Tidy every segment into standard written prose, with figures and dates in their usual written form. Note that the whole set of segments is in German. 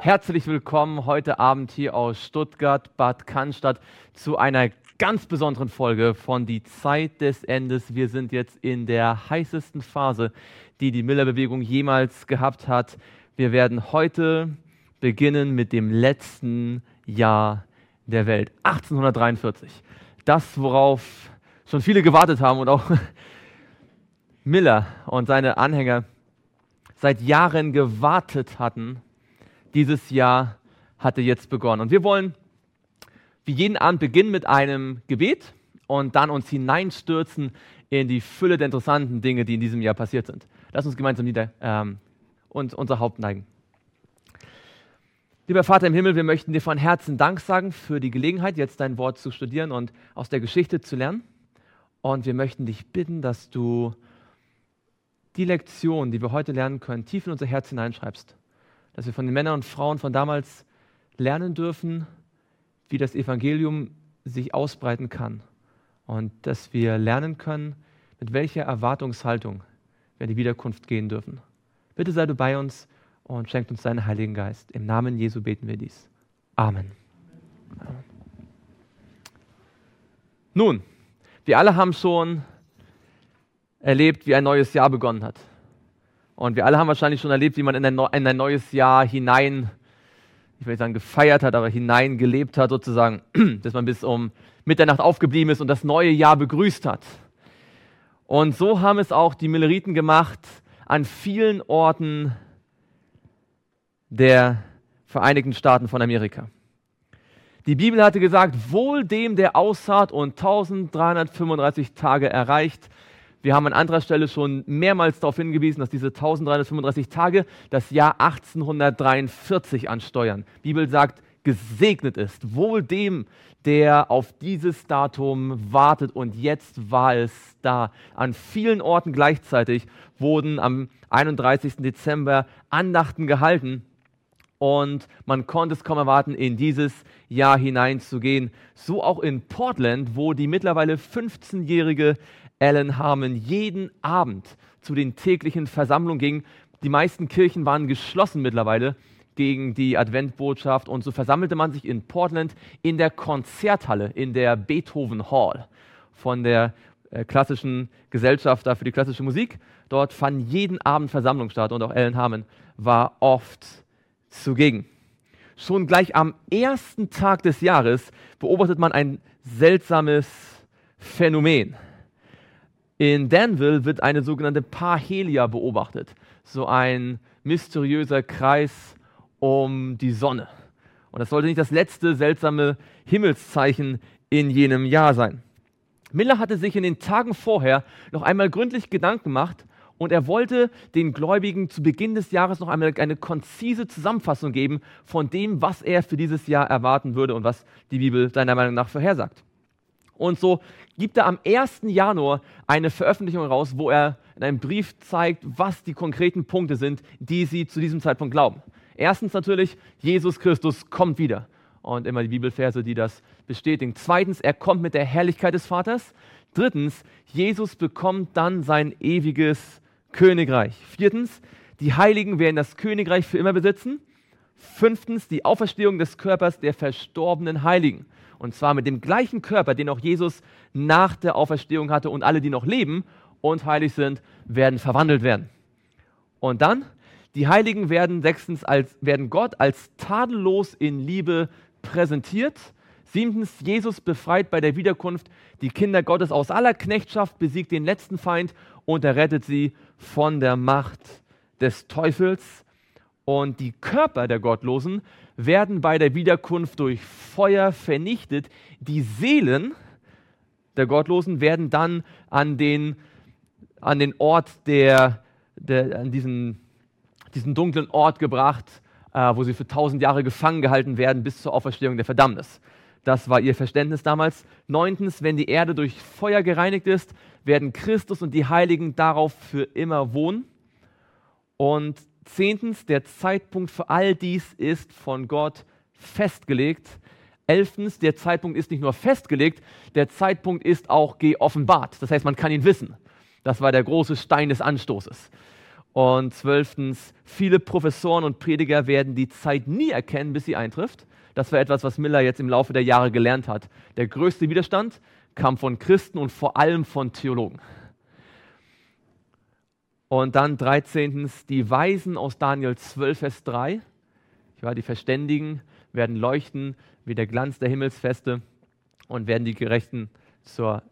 Herzlich willkommen heute Abend hier aus Stuttgart, Bad Cannstatt zu einer ganz besonderen Folge von Die Zeit des Endes. Wir sind jetzt in der heißesten Phase, die die Miller-Bewegung jemals gehabt hat. Wir werden heute beginnen mit dem letzten Jahr der Welt, 1843. Das, worauf schon viele gewartet haben und auch Miller und seine Anhänger seit Jahren gewartet hatten. Dieses Jahr hatte jetzt begonnen. Und wir wollen wie jeden Abend beginnen mit einem Gebet und dann uns hineinstürzen in die Fülle der interessanten Dinge, die in diesem Jahr passiert sind. Lass uns gemeinsam und unser Haupt neigen. Lieber Vater im Himmel, wir möchten dir von Herzen Dank sagen für die Gelegenheit, jetzt dein Wort zu studieren und aus der Geschichte zu lernen. Und wir möchten dich bitten, dass du die Lektion, die wir heute lernen können, tief in unser Herz hineinschreibst. Dass wir von den Männern und Frauen von damals lernen dürfen, wie das Evangelium sich ausbreiten kann. Und dass wir lernen können, mit welcher Erwartungshaltung wir in die Wiederkunft gehen dürfen. Bitte sei du bei uns und schenk uns deinen Heiligen Geist. Im Namen Jesu beten wir dies. Amen. Amen. Nun, wir alle haben schon erlebt, wie ein neues Jahr begonnen hat. Und wir alle haben wahrscheinlich schon erlebt, wie man in ein neues Jahr hinein, ich will nicht sagen gefeiert hat, aber hinein gelebt hat sozusagen, dass man bis um Mitternacht aufgeblieben ist und das neue Jahr begrüßt hat. Und so haben es auch die Milleriten gemacht an vielen Orten der Vereinigten Staaten von Amerika. Die Bibel hatte gesagt, wohl dem, der ausharrt und 1335 Tage erreicht. Wir haben an anderer Stelle schon mehrmals darauf hingewiesen, dass diese 1335 Tage das Jahr 1843 ansteuern. Die Bibel sagt, gesegnet ist, wohl dem, der auf dieses Datum wartet, und jetzt war es da. An vielen Orten gleichzeitig wurden am 31. Dezember Andachten gehalten und man konnte es kaum erwarten, in dieses Jahr hineinzugehen. So auch in Portland, wo die mittlerweile 15-jährige Ellen Harmon jeden Abend zu den täglichen Versammlungen ging. Die meisten Kirchen waren geschlossen mittlerweile gegen die Adventbotschaft, und so versammelte man sich in Portland in der Konzerthalle, in der Beethoven Hall von der klassischen Gesellschaft für die klassische Musik. Dort fanden jeden Abend Versammlungen statt und auch Ellen Harmon war oft zugegen. Schon gleich am ersten Tag des Jahres beobachtet man ein seltsames Phänomen. In Danville wird eine sogenannte Parhelia beobachtet, so ein mysteriöser Kreis um die Sonne. Und das sollte nicht das letzte seltsame Himmelszeichen in jenem Jahr sein. Miller hatte sich in den Tagen vorher noch einmal gründlich Gedanken gemacht und er wollte den Gläubigen zu Beginn des Jahres noch einmal eine konzise Zusammenfassung geben von dem, was er für dieses Jahr erwarten würde und was die Bibel seiner Meinung nach vorhersagt. Und so gibt er am 1. Januar eine Veröffentlichung raus, wo er in einem Brief zeigt, was die konkreten Punkte sind, die sie zu diesem Zeitpunkt glauben. Erstens natürlich, Jesus Christus kommt wieder. Und immer die Bibelverse, die das bestätigen. Zweitens, er kommt mit der Herrlichkeit des Vaters. Drittens, Jesus bekommt dann sein ewiges Königreich. Viertens, die Heiligen werden das Königreich für immer besitzen. Fünftens, die Auferstehung des Körpers der verstorbenen Heiligen. Und zwar mit dem gleichen Körper, den auch Jesus nach der Auferstehung hatte, und alle, die noch leben und heilig sind, werden verwandelt werden. Und dann, die Heiligen werden werden Gott als tadellos in Liebe präsentiert. Siebtens, Jesus befreit bei der Wiederkunft die Kinder Gottes aus aller Knechtschaft, besiegt den letzten Feind und errettet sie von der Macht des Teufels. Und die Körper der Gottlosen werden bei der Wiederkunft durch Feuer vernichtet. Die Seelen der Gottlosen werden dann an den Ort an diesen dunklen Ort gebracht, wo sie für 1000 Jahre gefangen gehalten werden bis zur Auferstehung der Verdammnis. Das war ihr Verständnis damals. 9. Wenn die Erde durch Feuer gereinigt ist, werden Christus und die Heiligen darauf für immer wohnen. Und 10. Der Zeitpunkt für all dies ist von Gott festgelegt. 11. Der Zeitpunkt ist nicht nur festgelegt, der Zeitpunkt ist auch geoffenbart. Das heißt, man kann ihn wissen. Das war der große Stein des Anstoßes. Und 12. Viele Professoren und Prediger werden die Zeit nie erkennen, bis sie eintrifft. Das war etwas, was Miller jetzt im Laufe der Jahre gelernt hat. Der größte Widerstand kam von Christen und vor allem von Theologen. Und dann 13. Die Weisen aus Daniel 12, Vers 3. Die Verständigen werden leuchten wie der Glanz der Himmelsfeste und werden die Gerechten zur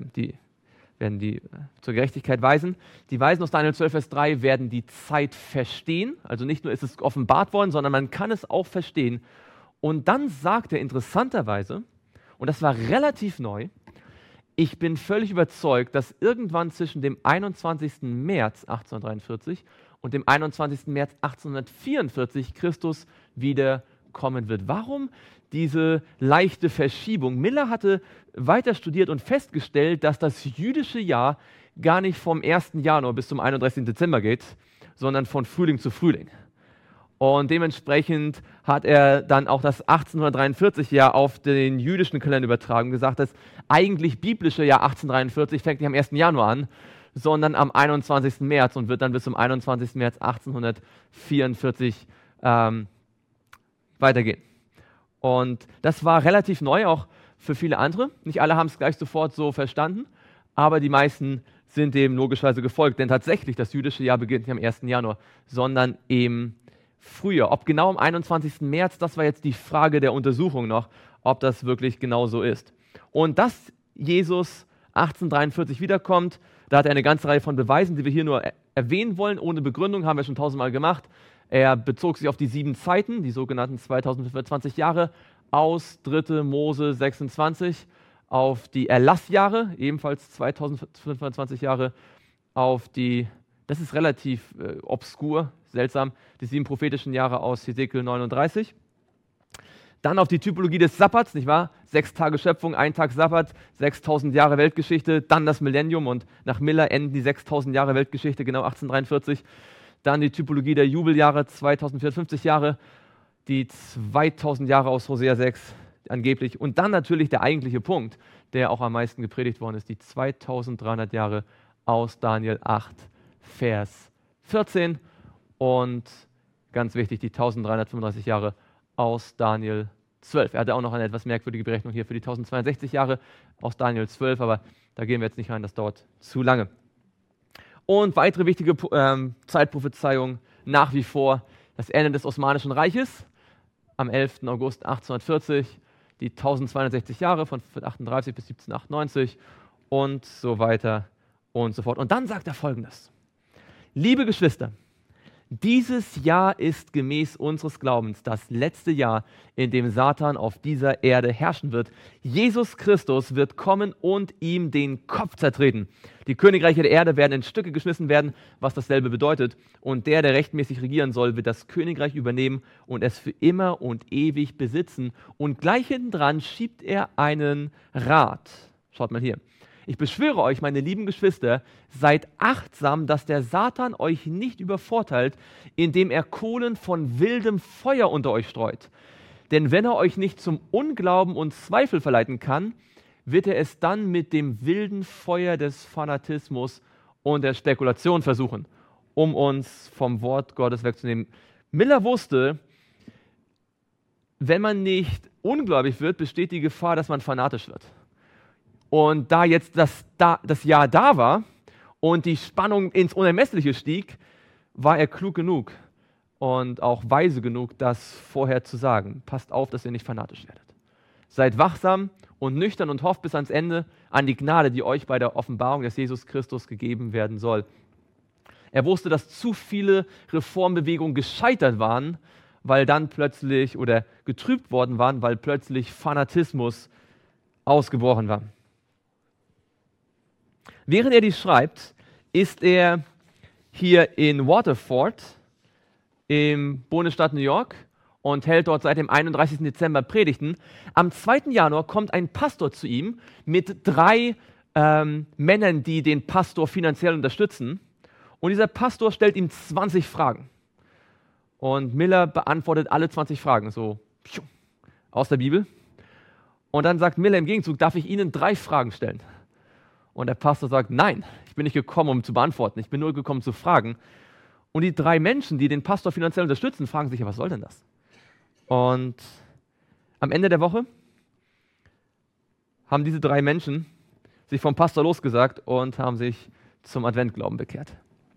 Gerechtigkeit weisen. Die Weisen aus Daniel 12, Vers 3 werden die Zeit verstehen. Also nicht nur ist es offenbart worden, sondern man kann es auch verstehen. Und dann sagt er interessanterweise, und das war relativ neu, ich bin völlig überzeugt, dass irgendwann zwischen dem 21. März 1843 und dem 21. März 1844 Christus wiederkommen wird. Warum diese leichte Verschiebung? Miller hatte weiter studiert und festgestellt, dass das jüdische Jahr gar nicht vom 1. Januar bis zum 31. Dezember geht, sondern von Frühling zu Frühling. Und dementsprechend hat er dann auch das 1843 Jahr auf den jüdischen Kalender übertragen und gesagt, das eigentlich biblische Jahr 1843 fängt nicht am 1. Januar an, sondern am 21. März und wird dann bis zum 21. März 1844 weitergehen. Und das war relativ neu, auch für viele andere. Nicht alle haben es gleich sofort so verstanden, aber die meisten sind dem logischerweise gefolgt, denn tatsächlich das jüdische Jahr beginnt nicht am 1. Januar, sondern im Frühjahr. Ob genau am 21. März, das war jetzt die Frage der Untersuchung noch, ob das wirklich genau so ist. Und dass Jesus 1843 wiederkommt, da hat er eine ganze Reihe von Beweisen, die wir hier nur erwähnen wollen, ohne Begründung, haben wir schon 1000-mal gemacht. Er bezog sich auf die 7 Zeiten, die sogenannten 2025 Jahre, aus 3. Mose 26, auf die Erlassjahre, ebenfalls 2025 Jahre, auf die, das ist relativ obskur, seltsam, die 7 prophetischen Jahre aus Hesekiel 39. Dann auf die Typologie des Sabbats, nicht wahr? 6 Tage Schöpfung, 1 Tag Sabbat, 6000 Jahre Weltgeschichte, dann das Millennium und nach Miller enden die 6000 Jahre Weltgeschichte, genau 1843. Dann die Typologie der Jubeljahre, 2054 Jahre, die 2000 Jahre aus Hosea 6 angeblich. Und dann natürlich der eigentliche Punkt, der auch am meisten gepredigt worden ist, die 2300 Jahre aus Daniel 8, Vers 14. Und ganz wichtig, die 1335 Jahre aus Daniel 12. Er hatte auch noch eine etwas merkwürdige Berechnung hier für die 1062 Jahre aus Daniel 12, aber da gehen wir jetzt nicht rein, das dauert zu lange. Und weitere wichtige Zeitprophezeiung nach wie vor das Ende des Osmanischen Reiches am 11. August 1840, die 1260 Jahre von 1838 bis 1798 und so weiter und so fort. Und dann sagt er Folgendes: Liebe Geschwister, dieses Jahr ist gemäß unseres Glaubens das letzte Jahr, in dem Satan auf dieser Erde herrschen wird. Jesus Christus wird kommen und ihm den Kopf zertreten. Die Königreiche der Erde werden in Stücke geschmissen werden, was dasselbe bedeutet. Und der rechtmäßig regieren soll, wird das Königreich übernehmen und es für immer und ewig besitzen. Und gleich hinten dran schiebt er einen Rat. Schaut mal hier. Ich beschwöre euch, meine lieben Geschwister, seid achtsam, dass der Satan euch nicht übervorteilt, indem er Kohlen von wildem Feuer unter euch streut. Denn wenn er euch nicht zum Unglauben und Zweifel verleiten kann, wird er es dann mit dem wilden Feuer des Fanatismus und der Spekulation versuchen, um uns vom Wort Gottes wegzunehmen. Miller wusste, wenn man nicht ungläubig wird, besteht die Gefahr, dass man fanatisch wird. Und da jetzt das Jahr da war und die Spannung ins Unermessliche stieg, war er klug genug und auch weise genug, das vorher zu sagen. Passt auf, dass ihr nicht fanatisch werdet. Seid wachsam und nüchtern und hofft bis ans Ende an die Gnade, die euch bei der Offenbarung des Jesus Christus gegeben werden soll. Er wusste, dass zu viele Reformbewegungen gescheitert waren, weil dann plötzlich oder getrübt worden waren, weil plötzlich Fanatismus ausgebrochen war. Während er dies schreibt, ist er hier in Waterford im Bundesstaat New York und hält dort seit dem 31. Dezember Predigten. Am 2. Januar kommt ein Pastor zu ihm mit 3 Männern, die den Pastor finanziell unterstützen. Und dieser Pastor stellt ihm 20 Fragen. Und Miller beantwortet alle 20 Fragen, so aus der Bibel. Und dann sagt Miller im Gegenzug, darf ich Ihnen 3 Fragen stellen? Und der Pastor sagt, nein, ich bin nicht gekommen, um zu beantworten, ich bin nur gekommen zu fragen. Und die 3 Menschen, die den Pastor finanziell unterstützen, fragen sich, ja, was soll denn das? Und am Ende der Woche haben diese 3 Menschen sich vom Pastor losgesagt und haben sich zum Adventglauben bekehrt.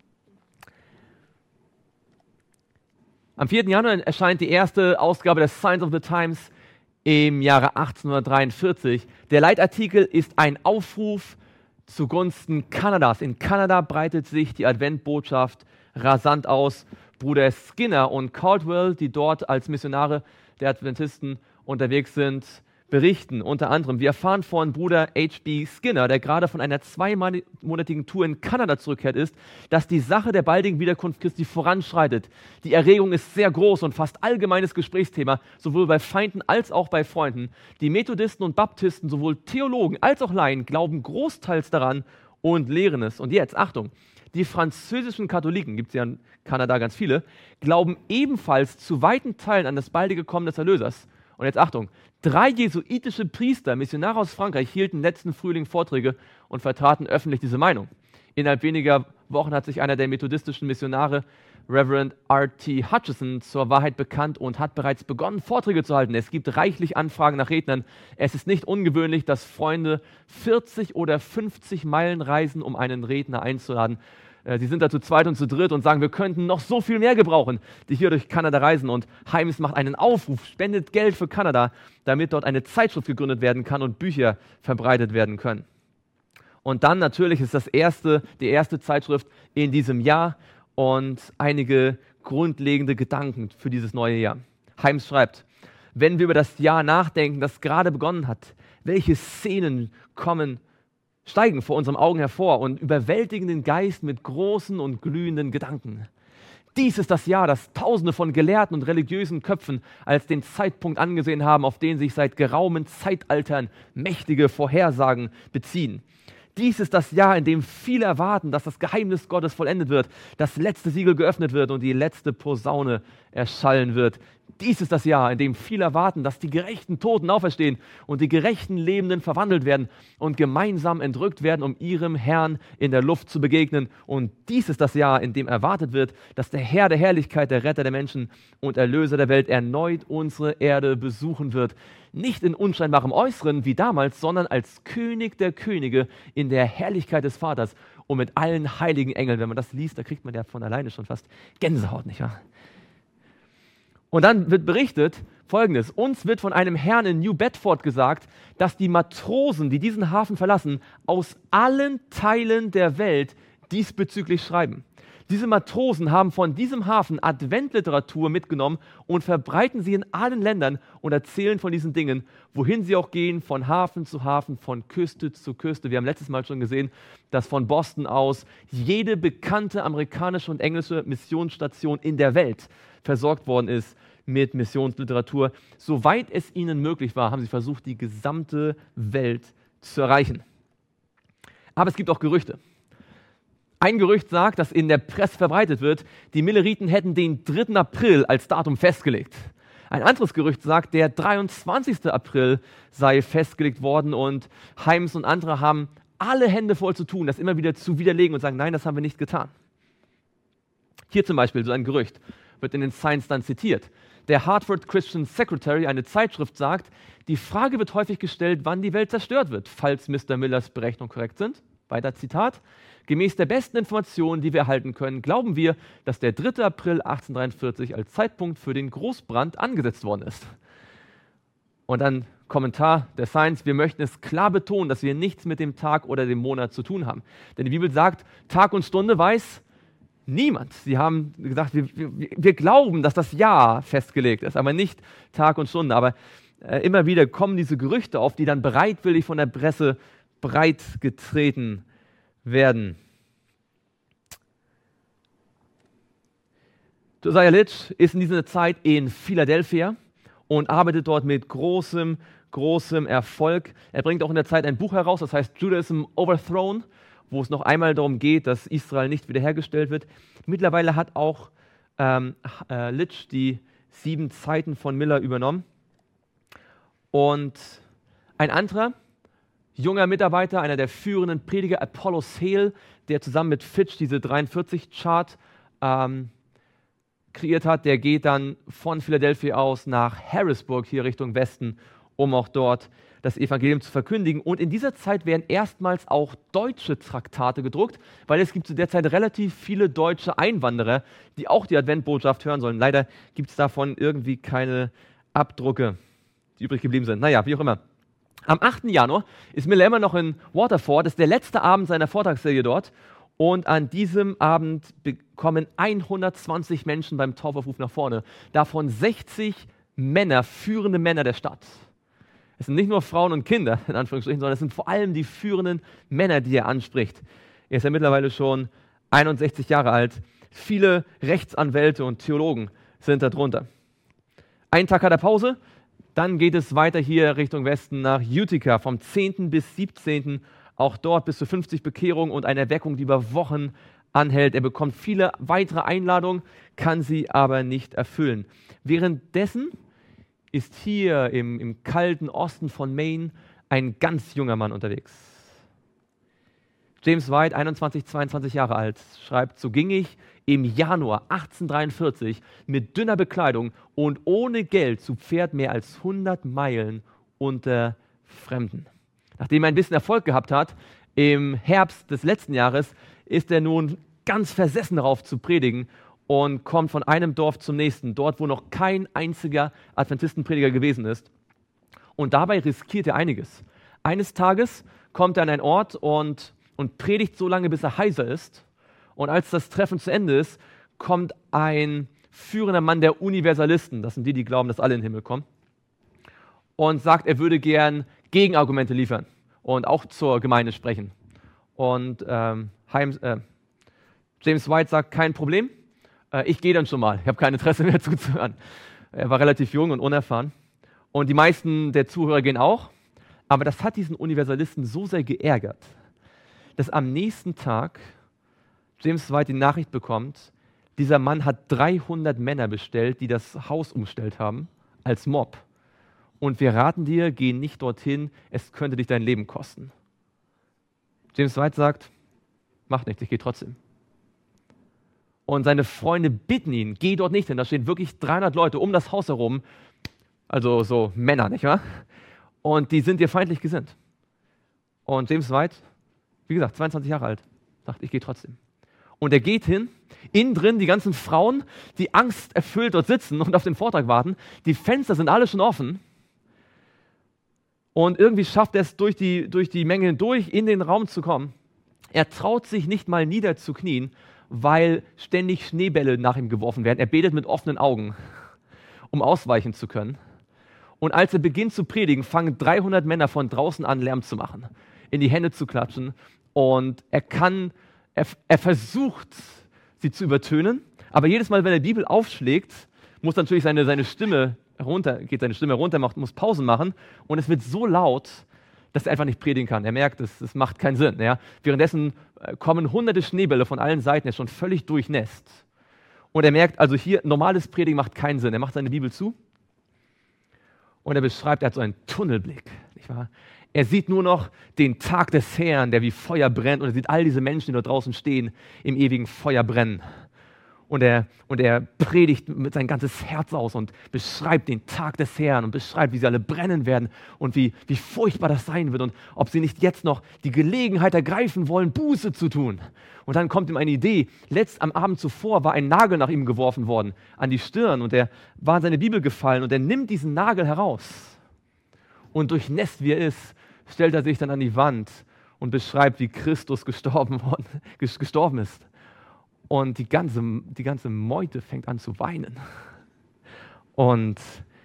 Am 4. Januar erscheint die erste Ausgabe des Signs of the Times im Jahre 1843. Der Leitartikel ist ein Aufruf zugunsten Kanadas. In Kanada breitet sich die Adventbotschaft rasant aus. Bruder Skinner und Caldwell, die dort als Missionare der Adventisten unterwegs sind, berichten unter anderem. Wir erfahren von Bruder H.B. Skinner, der gerade von einer 2-monatigen Tour in Kanada zurückkehrt ist, dass die Sache der baldigen Wiederkunft Christi voranschreitet. Die Erregung ist sehr groß und fast allgemeines Gesprächsthema, sowohl bei Feinden als auch bei Freunden. Die Methodisten und Baptisten, sowohl Theologen als auch Laien, glauben großteils daran und lehren es. Und jetzt, Achtung, die französischen Katholiken, gibt es ja in Kanada ganz viele, glauben ebenfalls zu weiten Teilen an das baldige Kommen des Erlösers. Und jetzt Achtung, 3 jesuitische Priester, Missionare aus Frankreich, hielten letzten Frühling Vorträge und vertraten öffentlich diese Meinung. Innerhalb weniger Wochen hat sich einer der methodistischen Missionare, Reverend R.T. Hutchison, zur Wahrheit bekannt und hat bereits begonnen, Vorträge zu halten. Es gibt reichlich Anfragen nach Rednern. Es ist nicht ungewöhnlich, dass Freunde 40 oder 50 Meilen reisen, um einen Redner einzuladen. Sie sind da zu zweit und zu dritt und sagen, wir könnten noch so viel mehr gebrauchen, die hier durch Kanada reisen. Und Heims macht einen Aufruf, spendet Geld für Kanada, damit dort eine Zeitschrift gegründet werden kann und Bücher verbreitet werden können. Und dann natürlich ist die erste Zeitschrift in diesem Jahr und einige grundlegende Gedanken für dieses neue Jahr. Heims schreibt, wenn wir über das Jahr nachdenken, das gerade begonnen hat, welche Szenen steigen vor unseren Augen hervor und überwältigen den Geist mit großen und glühenden Gedanken. Dies ist das Jahr, das Tausende von gelehrten und religiösen Köpfen als den Zeitpunkt angesehen haben, auf den sich seit geraumen Zeitaltern mächtige Vorhersagen beziehen. Dies ist das Jahr, in dem viele erwarten, dass das Geheimnis Gottes vollendet wird, das letzte Siegel geöffnet wird und die letzte Posaune erschallen wird. Dies ist das Jahr, in dem viele erwarten, dass die gerechten Toten auferstehen und die gerechten Lebenden verwandelt werden und gemeinsam entrückt werden, um ihrem Herrn in der Luft zu begegnen. Und dies ist das Jahr, in dem erwartet wird, dass der Herr der Herrlichkeit, der Retter der Menschen und Erlöser der Welt erneut unsere Erde besuchen wird. Nicht in unscheinbarem Äußeren wie damals, sondern als König der Könige in der Herrlichkeit des Vaters und mit allen heiligen Engeln. Wenn man das liest, da kriegt man ja von alleine schon fast Gänsehaut, nicht wahr? Und dann wird berichtet Folgendes: Uns wird von einem Herrn in New Bedford gesagt, dass die Matrosen, die diesen Hafen verlassen, aus allen Teilen der Welt diesbezüglich schreiben. Diese Matrosen haben von diesem Hafen Adventliteratur mitgenommen und verbreiten sie in allen Ländern und erzählen von diesen Dingen, wohin sie auch gehen, von Hafen zu Hafen, von Küste zu Küste. Wir haben letztes Mal schon gesehen, dass von Boston aus jede bekannte amerikanische und englische Missionsstation in der Welt versorgt worden ist mit Missionsliteratur. Soweit es ihnen möglich war, haben sie versucht, die gesamte Welt zu erreichen. Aber es gibt auch Gerüchte. Ein Gerücht sagt, das in der Presse verbreitet wird, die Milleriten hätten den 3. April als Datum festgelegt. Ein anderes Gerücht sagt, der 23. April sei festgelegt worden und Heims und andere haben alle Hände voll zu tun, das immer wieder zu widerlegen und sagen, nein, das haben wir nicht getan. Hier zum Beispiel so ein Gerücht, wird in den Science dann zitiert. Der Hartford Christian Secretary, eine Zeitschrift, sagt, die Frage wird häufig gestellt, wann die Welt zerstört wird, falls Mr. Millers Berechnungen korrekt sind. Weiter Zitat. Gemäß der besten Informationen, die wir erhalten können, glauben wir, dass der 3. April 1843 als Zeitpunkt für den Großbrand angesetzt worden ist. Und dann Kommentar der Science: Wir möchten es klar betonen, dass wir nichts mit dem Tag oder dem Monat zu tun haben. Denn die Bibel sagt, Tag und Stunde weiß niemand. Sie haben gesagt, wir glauben, dass das Jahr festgelegt ist, aber nicht Tag und Stunde. Aber immer wieder kommen diese Gerüchte auf, die dann bereitwillig von der Presse breitgetreten werden. Josiah Litch ist in dieser Zeit in Philadelphia und arbeitet dort mit großem Erfolg. Er bringt auch in der Zeit ein Buch heraus, das heißt Judaism Overthrown, wo es noch einmal darum geht, dass Israel nicht wiederhergestellt wird. Mittlerweile hat auch Litch die 7 Zeiten von Miller übernommen. Und ein anderer junger Mitarbeiter, einer der führenden Prediger, Apollos Hale, der zusammen mit Fitch diese 43-Chart kreiert hat, der geht dann von Philadelphia aus nach Harrisburg, hier Richtung Westen, um auch dort das Evangelium zu verkündigen. Und in dieser Zeit werden erstmals auch deutsche Traktate gedruckt, weil es gibt zu der Zeit relativ viele deutsche Einwanderer, die auch die Adventbotschaft hören sollen. Leider gibt es davon irgendwie keine Abdrucke, die übrig geblieben sind. Naja, wie auch immer. Am 8. Januar ist Miller immer noch in Waterford, das ist der letzte Abend seiner Vortragsserie dort. Und an diesem Abend kommen 120 Menschen beim Taufaufruf nach vorne. Davon 60 Männer, führende Männer der Stadt. Es sind nicht nur Frauen und Kinder, in Anführungsstrichen, sondern es sind vor allem die führenden Männer, die er anspricht. Er ist ja mittlerweile schon 61 Jahre alt. Viele Rechtsanwälte und Theologen sind darunter. Einen Tag hat er Pause, dann geht es weiter hier Richtung Westen nach Utica, vom 10. bis 17. Auch dort bis zu 50 Bekehrungen und eine Erweckung, die über Wochen anhält. Er bekommt viele weitere Einladungen, kann sie aber nicht erfüllen. Währenddessen ist hier im kalten Osten von Maine ein ganz junger Mann unterwegs. James White, 21, 22 Jahre alt, schreibt, so ging ich im Januar 1843 mit dünner Bekleidung und ohne Geld zu Pferd mehr als 100 Meilen unter Fremden. Nachdem er ein bisschen Erfolg gehabt hat, im Herbst des letzten Jahres ist er nun ganz versessen darauf zu predigen und kommt von einem Dorf zum nächsten, dort wo noch kein einziger Adventistenprediger gewesen ist. Und dabei riskiert er einiges. Eines Tages kommt er an einen Ort und predigt so lange, bis er heiser ist. Und als das Treffen zu Ende ist, kommt ein führender Mann der Universalisten, das sind die, die glauben, dass alle in den Himmel kommen, und sagt, er würde gern Gegenargumente liefern und auch zur Gemeinde sprechen. Und James White sagt, kein Problem, ich gehe dann schon mal, ich habe kein Interesse mehr zuzuhören. Er war relativ jung und unerfahren. Und die meisten der Zuhörer gehen auch, aber das hat diesen Universalisten so sehr geärgert, dass am nächsten Tag James White die Nachricht bekommt, dieser Mann hat 300 Männer bestellt, die das Haus umstellt haben, als Mob. Und wir raten dir, geh nicht dorthin, es könnte dich dein Leben kosten. James White sagt, mach nichts, ich gehe trotzdem. Und seine Freunde bitten ihn, geh dort nicht hin, da stehen wirklich 300 Leute um das Haus herum, also so Männer, nicht wahr? Und die sind dir feindlich gesinnt. Und James White, wie gesagt, 22 Jahre alt, sagt, ich gehe trotzdem. Und er geht hin, innen drin die ganzen Frauen, die angsterfüllt dort sitzen und auf den Vortrag warten. Die Fenster sind alle schon offen. Und irgendwie schafft er es durch die Menge hindurch, in den Raum zu kommen. Er traut sich nicht mal niederzuknien, weil ständig Schneebälle nach ihm geworfen werden. Er betet mit offenen Augen, um ausweichen zu können. Und als er beginnt zu predigen, fangen 300 Männer von draußen an, Lärm zu machen, in die Hände zu klatschen. Und er versucht, sie zu übertönen, aber jedes Mal, wenn er die Bibel aufschlägt, muss natürlich seine Stimme runter, muss Pausen machen und es wird so laut, dass er einfach nicht predigen kann. Er merkt, es macht keinen Sinn. Ja? Währenddessen kommen hunderte Schneebälle von allen Seiten, er ist schon völlig durchnässt. Und er merkt, also hier, normales Predigen macht keinen Sinn. Er macht seine Bibel zu und er beschreibt, er hat so einen Tunnelblick, nicht wahr? Er sieht nur noch den Tag des Herrn, der wie Feuer brennt, und er sieht all diese Menschen, die dort draußen stehen, im ewigen Feuer brennen. Und er predigt mit sein ganzes Herz aus und beschreibt den Tag des Herrn und beschreibt, wie sie alle brennen werden und wie furchtbar das sein wird und ob sie nicht jetzt noch die Gelegenheit ergreifen wollen, Buße zu tun. Und dann kommt ihm eine Idee. Am Abend zuvor war ein Nagel nach ihm geworfen worden, an die Stirn, und er war in seine Bibel gefallen und er nimmt diesen Nagel heraus. Und durchnässt wie er ist, stellt er sich dann an die Wand und beschreibt, wie Christus gestorben ist. Und die ganze Meute fängt an zu weinen. Und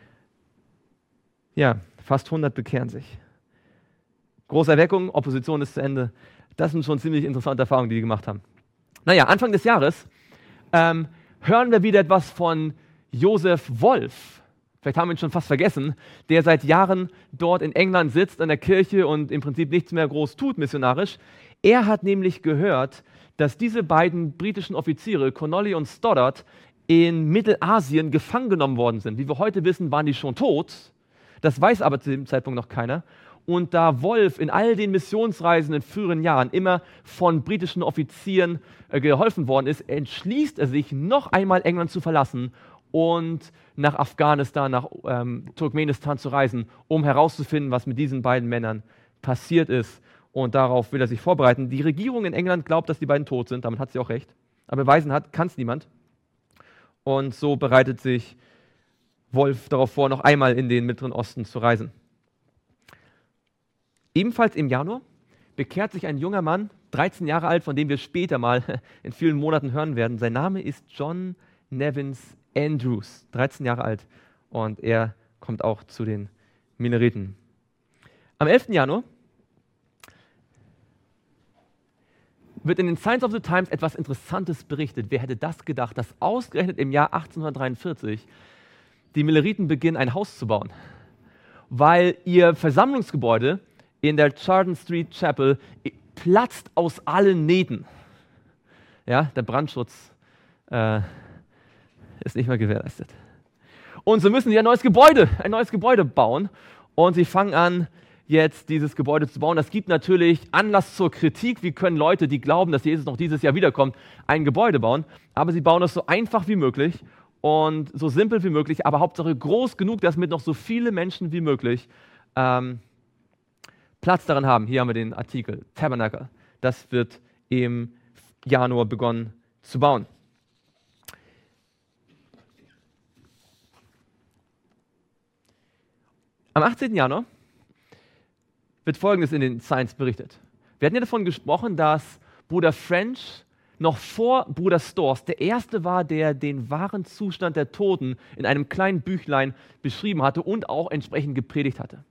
ja, fast 100 bekehren sich. Große Erweckung, Opposition ist zu Ende. Das sind schon ziemlich interessante Erfahrungen, die gemacht haben. Naja, Anfang des Jahres hören wir wieder etwas von Joseph Wolf. Vielleicht haben wir ihn schon fast vergessen, der seit Jahren dort in England sitzt, an der Kirche und im Prinzip nichts mehr groß tut, missionarisch. Er hat nämlich gehört, dass diese beiden britischen Offiziere, Connolly und Stoddard, in Mittelasien gefangen genommen worden sind. Wie wir heute wissen, waren die schon tot. Das weiß aber zu dem Zeitpunkt noch keiner. Und da Wolf in all den Missionsreisen in früheren Jahren immer von britischen Offizieren geholfen worden ist, entschließt er sich, noch einmal England zu verlassen und nach Afghanistan, nach Turkmenistan zu reisen, um herauszufinden, was mit diesen beiden Männern passiert ist. Und darauf will er sich vorbereiten. Die Regierung in England glaubt, dass die beiden tot sind, damit hat sie auch recht. Aber beweisen kann es niemand. Und so bereitet sich Wolf darauf vor, noch einmal in den Mittleren Osten zu reisen. Ebenfalls im Januar bekehrt sich ein junger Mann, 13 Jahre alt, von dem wir später mal in vielen Monaten hören werden. Sein Name ist John Nevins Andrews, 13 Jahre alt. Und er kommt auch zu den Minoriten. Am 11. Januar wird in den Signs of the Times etwas Interessantes berichtet. Wer hätte das gedacht, dass ausgerechnet im Jahr 1843 die Milleriten beginnen, ein Haus zu bauen, weil ihr Versammlungsgebäude in der Chardon Street Chapel platzt aus allen Nähten. Ja, der Brandschutz ist nicht mehr gewährleistet. Und so müssen sie ein neues Gebäude bauen. Und sie fangen an, jetzt dieses Gebäude zu bauen. Das gibt natürlich Anlass zur Kritik. Wie können Leute, die glauben, dass Jesus noch dieses Jahr wiederkommt, ein Gebäude bauen? Aber sie bauen es so einfach wie möglich und so simpel wie möglich, aber Hauptsache groß genug, dass mit noch so viele Menschen wie möglich Platz darin haben. Hier haben wir den Artikel, Tabernacle. Das wird im Januar begonnen zu bauen. Am 18. Januar wird Folgendes in den Signs berichtet. Wir hatten ja davon gesprochen, dass Bruder French noch vor Bruder Storrs der Erste war, der den wahren Zustand der Toten in einem kleinen Büchlein beschrieben hatte und auch entsprechend gepredigt hatte.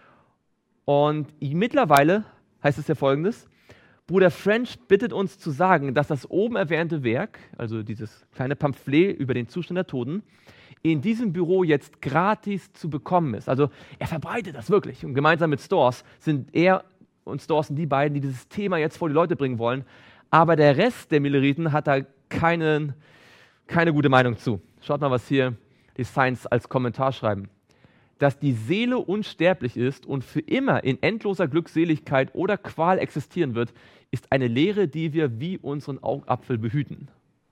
Und mittlerweile heißt es ja Folgendes: Bruder French bittet uns zu sagen, dass das oben erwähnte Werk, also dieses kleine Pamphlet über den Zustand der Toten, in diesem Büro jetzt gratis zu bekommen ist. Also er verbreitet das wirklich. Und gemeinsam mit Storrs sind er und Storrs die beiden, die dieses Thema jetzt vor die Leute bringen wollen. Aber der Rest der Milleriten hat da keine gute Meinung zu. Schaut mal, was hier die Signs als Kommentar schreiben. Dass die Seele unsterblich ist und für immer in endloser Glückseligkeit oder Qual existieren wird, ist eine Lehre, die wir wie unseren Augapfel behüten.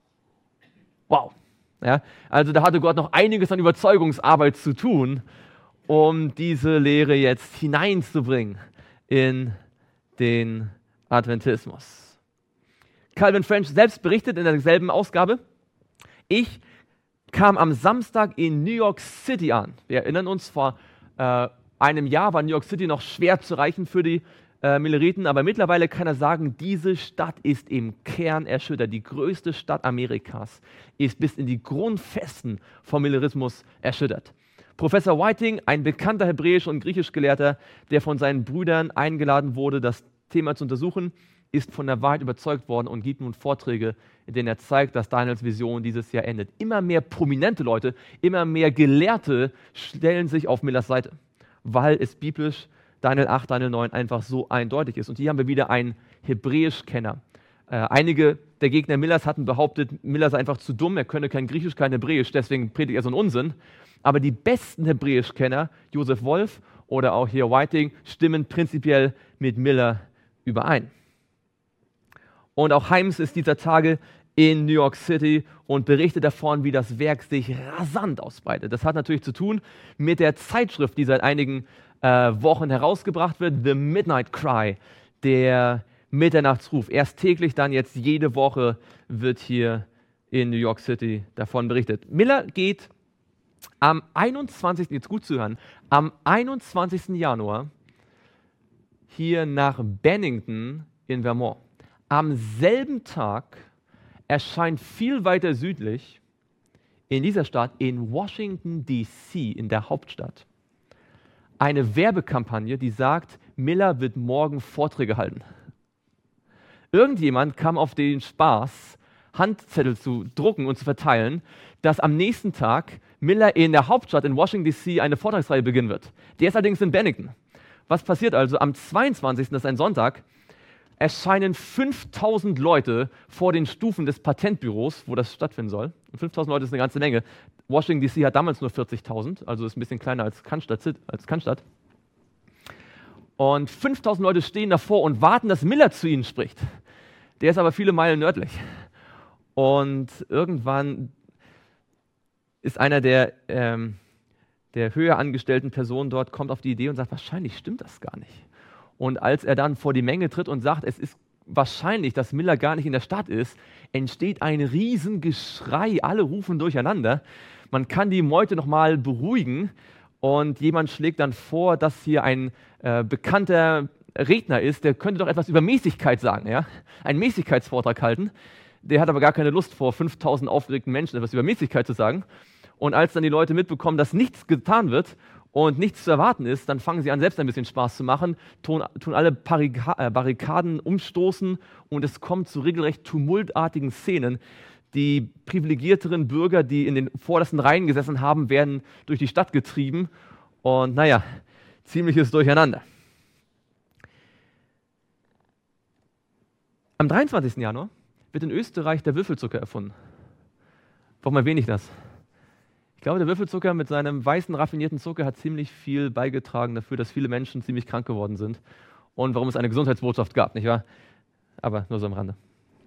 Wow. Ja, also da hatte Gott noch einiges an Überzeugungsarbeit zu tun, um diese Lehre jetzt hineinzubringen in den Adventismus. Calvin French selbst berichtet in derselben Ausgabe: Ich kam am Samstag in New York City an. Wir erinnern uns, vor einem Jahr war New York City noch schwer zu erreichen für die Milleriten, aber mittlerweile kann er sagen, diese Stadt ist im Kern erschüttert. Die größte Stadt Amerikas ist bis in die Grundfesten vom Millerismus erschüttert. Professor Whiting, ein bekannter Hebräisch- und Griechischgelehrter, der von seinen Brüdern eingeladen wurde, das Thema zu untersuchen, ist von der Wahrheit überzeugt worden und gibt nun Vorträge, in denen er zeigt, dass Daniels Vision dieses Jahr endet. Immer mehr prominente Leute, immer mehr Gelehrte stellen sich auf Millers Seite, weil es biblisch Daniel 8, Daniel 9 einfach so eindeutig ist. Und hier haben wir wieder einen Hebräischkenner. Einige der Gegner Millers hatten behauptet, Miller sei einfach zu dumm, er könne kein Griechisch, kein Hebräisch, deswegen predigt er so einen Unsinn. Aber die besten Hebräischkenner, Joseph Wolf oder auch hier Whiting, stimmen prinzipiell mit Miller überein. Und auch Hyams ist dieser Tage in New York City und berichtet davon, wie das Werk sich rasant ausbreitet. Das hat natürlich zu tun mit der Zeitschrift, die seit einigen Wochen herausgebracht wird, The Midnight Cry, der Mitternachtsruf. Erst täglich, dann jetzt jede Woche wird hier in New York City davon berichtet. Miller geht am 21. jetzt gut zu hören, am 21. Januar hier nach Bennington in Vermont. Am selben Tag erscheint viel weiter südlich in dieser Stadt, in Washington, D.C., in der Hauptstadt, eine Werbekampagne, die sagt, Miller wird morgen Vorträge halten. Irgendjemand kam auf den Spaß, Handzettel zu drucken und zu verteilen, dass am nächsten Tag Miller in der Hauptstadt in Washington, D.C. eine Vortragsreihe beginnen wird. Der ist allerdings in Bennington. Was passiert also? Am 22., das ist ein Sonntag, erscheinen 5000 Leute vor den Stufen des Patentbüros, wo das stattfinden soll. Und 5000 Leute ist eine ganze Menge. Washington, D.C. hat damals nur 40.000, also ist ein bisschen kleiner als Cannstatt. Und 5000 Leute stehen davor und warten, dass Miller zu ihnen spricht. Der ist aber viele Meilen nördlich. Und irgendwann ist einer der höher angestellten Personen dort, kommt auf die Idee und sagt, wahrscheinlich stimmt das gar nicht. Und als er dann vor die Menge tritt und sagt, es ist wahrscheinlich, dass Miller gar nicht in der Stadt ist, entsteht ein Riesengeschrei, alle rufen durcheinander. Man kann die Meute nochmal beruhigen und jemand schlägt dann vor, dass hier ein bekannter Redner ist, der könnte doch etwas über Mäßigkeit sagen, ja? Einen Mäßigkeitsvortrag halten. Der hat aber gar keine Lust, vor 5000 aufgeregten Menschen etwas über Mäßigkeit zu sagen. Und als dann die Leute mitbekommen, dass nichts getan wird und nichts zu erwarten ist, dann fangen sie an, selbst ein bisschen Spaß zu machen, tun alle Barrikaden umstoßen und es kommt zu regelrecht tumultartigen Szenen. Die privilegierteren Bürger, die in den vordersten Reihen gesessen haben, werden durch die Stadt getrieben und naja, ziemliches Durcheinander. Am 23. Januar wird in Österreich der Würfelzucker erfunden. Warum erwähne ich das? Ich glaube, der Würfelzucker mit seinem weißen, raffinierten Zucker hat ziemlich viel beigetragen dafür, dass viele Menschen ziemlich krank geworden sind und warum es eine Gesundheitsbotschaft gab, nicht wahr? Aber nur so am Rande.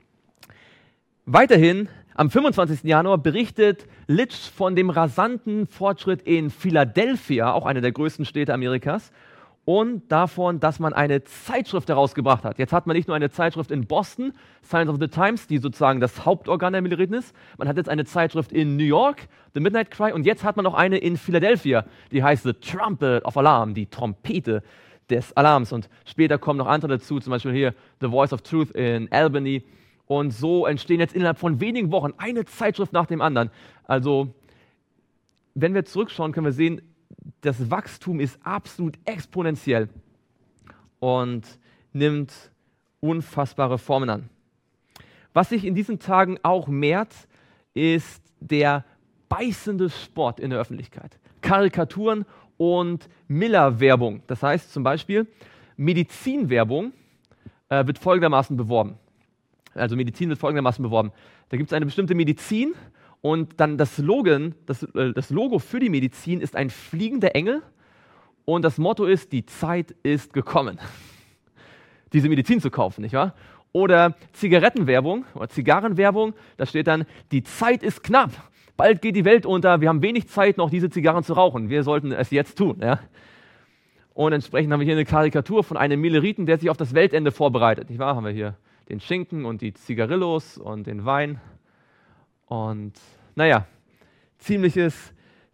Weiterhin, am 25. Januar berichtet Litch von dem rasanten Fortschritt in Philadelphia, auch einer der größten Städte Amerikas, und davon, dass man eine Zeitschrift herausgebracht hat. Jetzt hat man nicht nur eine Zeitschrift in Boston, Signs of the Times, die sozusagen das Hauptorgan der Milleriten ist, man hat jetzt eine Zeitschrift in New York, The Midnight Cry, und jetzt hat man noch eine in Philadelphia, die heißt The Trumpet of Alarm, die Trompete des Alarms. Und später kommen noch andere dazu, zum Beispiel hier The Voice of Truth in Albany. Und so entstehen jetzt innerhalb von wenigen Wochen eine Zeitschrift nach dem anderen. Also, wenn wir zurückschauen, können wir sehen, das Wachstum ist absolut exponentiell und nimmt unfassbare Formen an. Was sich in diesen Tagen auch mehrt, ist der beißende Spott in der Öffentlichkeit. Karikaturen und Miller-Werbung. Das heißt zum Beispiel, Medizinwerbung wird folgendermaßen beworben. Also Medizin wird folgendermaßen beworben. Da gibt es eine bestimmte Medizin und dann das Logo für die Medizin ist ein fliegender Engel und das Motto ist, die Zeit ist gekommen, diese Medizin zu kaufen, nicht wahr? Oder Zigarettenwerbung oder Zigarrenwerbung, da steht dann, die Zeit ist knapp, bald geht die Welt unter, wir haben wenig Zeit noch diese Zigarren zu rauchen, wir sollten es jetzt tun. Ja? Und entsprechend haben wir hier eine Karikatur von einem Milleriten, der sich auf das Weltende vorbereitet, nicht wahr? Haben wir hier den Schinken und die Zigarillos und den Wein und naja, ziemliches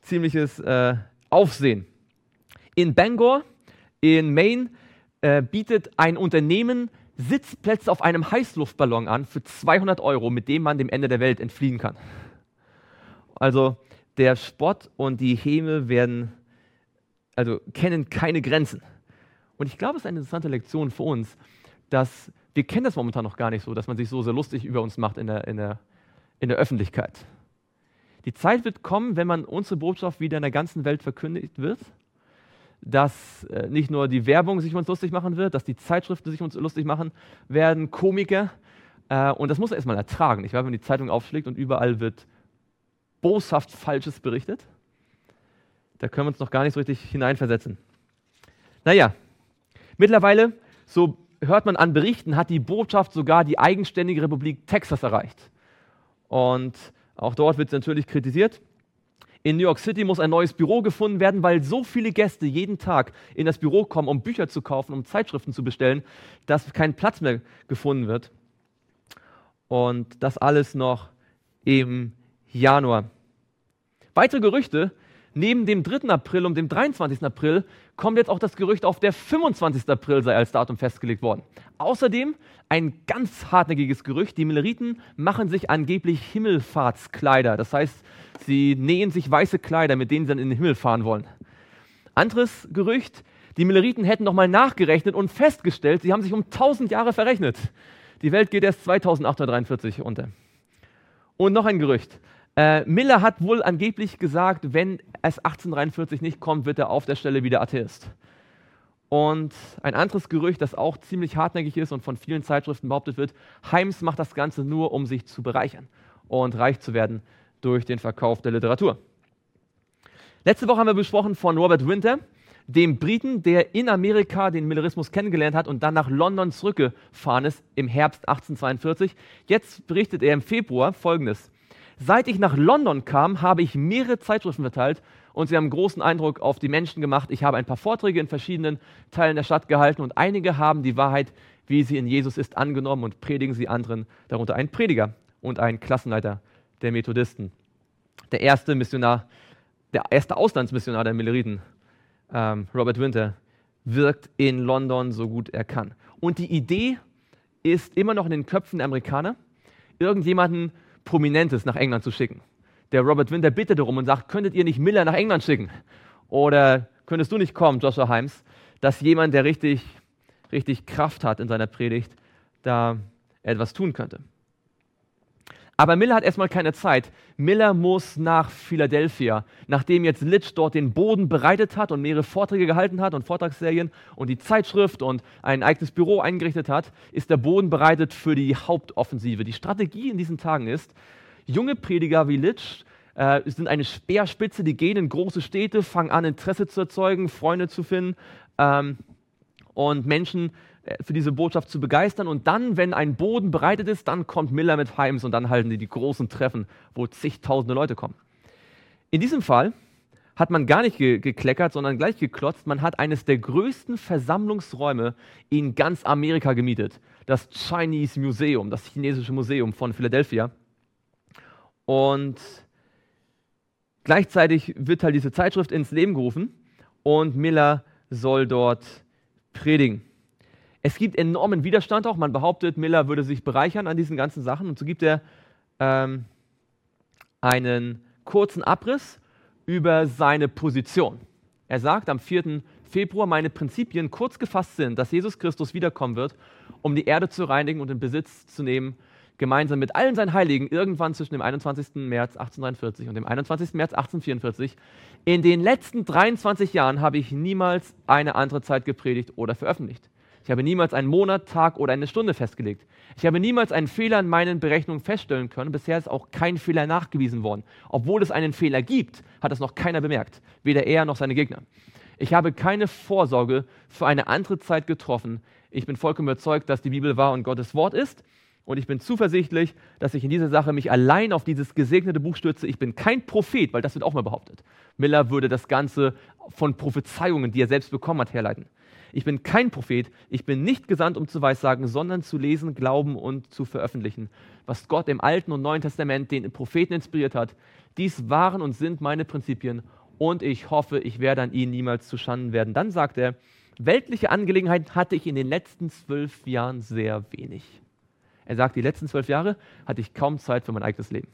Aufsehen. In Bangor, in Maine, bietet ein Unternehmen Sitzplätze auf einem Heißluftballon an für 200 €, mit dem man dem Ende der Welt entfliehen kann. Also der Spott und die Häme kennen keine Grenzen. Und ich glaube, es ist eine interessante Lektion für uns, dass wir kennen das momentan noch gar nicht so, dass man sich so sehr lustig über uns macht in der Öffentlichkeit. Die Zeit wird kommen, wenn man unsere Botschaft wieder in der ganzen Welt verkündigt wird, dass nicht nur die Werbung sich über uns lustig machen wird, dass die Zeitschriften sich über uns lustig machen werden, Komiker, und das muss er erstmal ertragen. Nicht wahr? Wenn man die Zeitung aufschlägt und überall wird boshaft Falsches berichtet, da können wir uns noch gar nicht so richtig hineinversetzen. Naja, mittlerweile, so hört man an Berichten, hat die Botschaft sogar die eigenständige Republik Texas erreicht. Und auch dort wird es natürlich kritisiert. In New York City muss ein neues Büro gefunden werden, weil so viele Gäste jeden Tag in das Büro kommen, um Bücher zu kaufen, um Zeitschriften zu bestellen, dass kein Platz mehr gefunden wird. Und das alles noch im Januar. Weitere Gerüchte, neben dem 3. April und dem 23. April kommt jetzt auch das Gerücht auf, der 25. April sei als Datum festgelegt worden. Außerdem ein ganz hartnäckiges Gerücht, die Milleriten machen sich angeblich Himmelfahrtskleider. Das heißt, sie nähen sich weiße Kleider, mit denen sie dann in den Himmel fahren wollen. Anderes Gerücht, die Milleriten hätten nochmal nachgerechnet und festgestellt, sie haben sich um 1000 Jahre verrechnet. Die Welt geht erst 2843 unter. Und noch ein Gerücht. Miller hat wohl angeblich gesagt, wenn es 1843 nicht kommt, wird er auf der Stelle wieder Atheist. Und ein anderes Gerücht, das auch ziemlich hartnäckig ist und von vielen Zeitschriften behauptet wird, Himes macht das Ganze nur, um sich zu bereichern und reich zu werden durch den Verkauf der Literatur. Letzte Woche haben wir besprochen von Robert Winter, dem Briten, der in Amerika den Millerismus kennengelernt hat und dann nach London zurückgefahren ist im Herbst 1842. Jetzt berichtet er im Februar Folgendes: Seit ich nach London kam, habe ich mehrere Zeitschriften verteilt und sie haben einen großen Eindruck auf die Menschen gemacht. Ich habe ein paar Vorträge in verschiedenen Teilen der Stadt gehalten und einige haben die Wahrheit, wie sie in Jesus ist, angenommen und predigen sie anderen, darunter ein Prediger und ein Klassenleiter der Methodisten. Der erste Auslandsmissionar der Milleriten, Robert Winter, wirkt in London so gut er kann. Und die Idee ist immer noch in den Köpfen der Amerikaner, irgendjemanden Prominentes nach England zu schicken. Der Robert Winter bittet darum und sagt, könntet ihr nicht Miller nach England schicken? Oder könntest du nicht kommen, Joshua Himes, dass jemand, der richtig Kraft hat in seiner Predigt, da etwas tun könnte. Aber Miller hat erstmal keine Zeit. Miller muss nach Philadelphia, nachdem jetzt Litch dort den Boden bereitet hat und mehrere Vorträge gehalten hat und Vortragsserien und die Zeitschrift und ein eigenes Büro eingerichtet hat, ist der Boden bereitet für die Hauptoffensive. Die Strategie in diesen Tagen ist, junge Prediger wie Litch sind eine Speerspitze, die gehen in große Städte, fangen an, Interesse zu erzeugen, Freunde zu finden und Menschen für diese Botschaft zu begeistern. Und dann, wenn ein Boden bereitet ist, dann kommt Miller mit Himes und dann halten die großen Treffen, wo zigtausende Leute kommen. In diesem Fall hat man gar nicht gekleckert, sondern gleich geklotzt. Man hat eines der größten Versammlungsräume in ganz Amerika gemietet. Das Chinese Museum, das chinesische Museum von Philadelphia. Und gleichzeitig wird halt diese Zeitschrift ins Leben gerufen und Miller soll dort predigen. Es gibt enormen Widerstand auch. Man behauptet, Miller würde sich bereichern an diesen ganzen Sachen. Und so gibt er einen kurzen Abriss über seine Position. Er sagt am 4. Februar, meine Prinzipien kurz gefasst sind, dass Jesus Christus wiederkommen wird, um die Erde zu reinigen und in Besitz zu nehmen, gemeinsam mit allen seinen Heiligen, irgendwann zwischen dem 21. März 1843 und dem 21. März 1844. In den letzten 23 Jahren habe ich niemals eine andere Zeit gepredigt oder veröffentlicht. Ich habe niemals einen Monat, Tag oder eine Stunde festgelegt. Ich habe niemals einen Fehler in meinen Berechnungen feststellen können. Bisher ist auch kein Fehler nachgewiesen worden. Obwohl es einen Fehler gibt, hat das noch keiner bemerkt. Weder er noch seine Gegner. Ich habe keine Vorsorge für eine andere Zeit getroffen. Ich bin vollkommen überzeugt, dass die Bibel wahr und Gottes Wort ist. Und ich bin zuversichtlich, dass ich in dieser Sache mich allein auf dieses gesegnete Buch stütze. Ich bin kein Prophet, weil das wird auch mal behauptet. Miller würde das Ganze von Prophezeiungen, die er selbst bekommen hat, herleiten. Ich bin kein Prophet, ich bin nicht gesandt, um zu weissagen, sondern zu lesen, glauben und zu veröffentlichen, was Gott im Alten und Neuen Testament den Propheten inspiriert hat. Dies waren und sind meine Prinzipien und ich hoffe, ich werde an ihnen niemals zuschanden werden. Dann sagt er, weltliche Angelegenheiten hatte ich in den letzten 12 Jahren sehr wenig. Er sagt, die letzten 12 Jahre hatte ich kaum Zeit für mein eigenes Leben.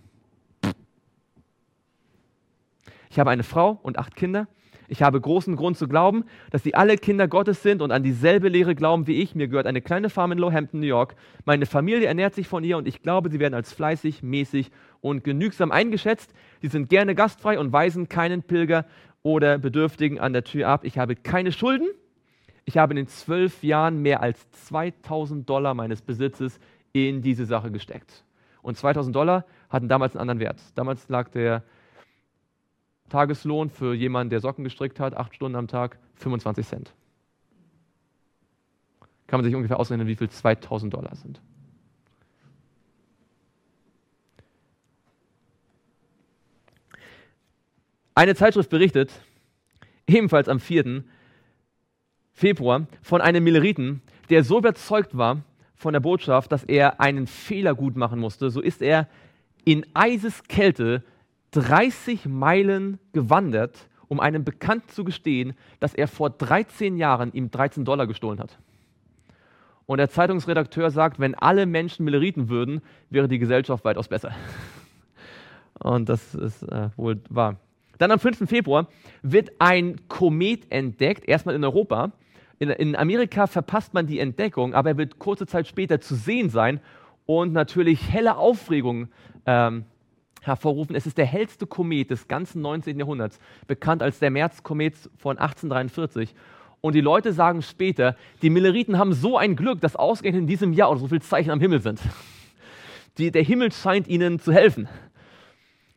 Ich habe eine Frau und 8 Kinder. Ich habe großen Grund zu glauben, dass sie alle Kinder Gottes sind und an dieselbe Lehre glauben wie ich. Mir gehört eine kleine Farm in Lowhampton, New York. Meine Familie ernährt sich von ihr und ich glaube, sie werden als fleißig, mäßig und genügsam eingeschätzt. Sie sind gerne gastfrei und weisen keinen Pilger oder Bedürftigen an der Tür ab. Ich habe keine Schulden. Ich habe in den 12 Jahren mehr als $2.000 meines Besitzes in diese Sache gesteckt. Und $2.000 hatten damals einen anderen Wert. Damals lag der Tageslohn für jemanden, der Socken gestrickt hat, 8 Stunden am Tag, 25 Cent. Kann man sich ungefähr ausrechnen, wie viel $2.000 sind. Eine Zeitschrift berichtet, ebenfalls am 4. Februar, von einem Milleriten, der so überzeugt war von der Botschaft, dass er einen Fehler gut machen musste. So ist er in Eiseskälte 30 Meilen gewandert, um einem Bekannten zu gestehen, dass er vor 13 Jahren ihm $13 gestohlen hat. Und der Zeitungsredakteur sagt, wenn alle Menschen Milleriten würden, wäre die Gesellschaft weitaus besser. Und das ist wohl wahr. Dann am 5. Februar wird ein Komet entdeckt, erstmal in Europa. In Amerika verpasst man die Entdeckung, aber er wird kurze Zeit später zu sehen sein und natürlich helle Aufregung hervorrufen. Es ist der hellste Komet des ganzen 19. Jahrhunderts, bekannt als der Märzkomet von 1843. Und die Leute sagen später, die Milleriten haben so ein Glück, dass ausgerechnet in diesem Jahr so viele Zeichen am Himmel sind. Der Himmel scheint ihnen zu helfen.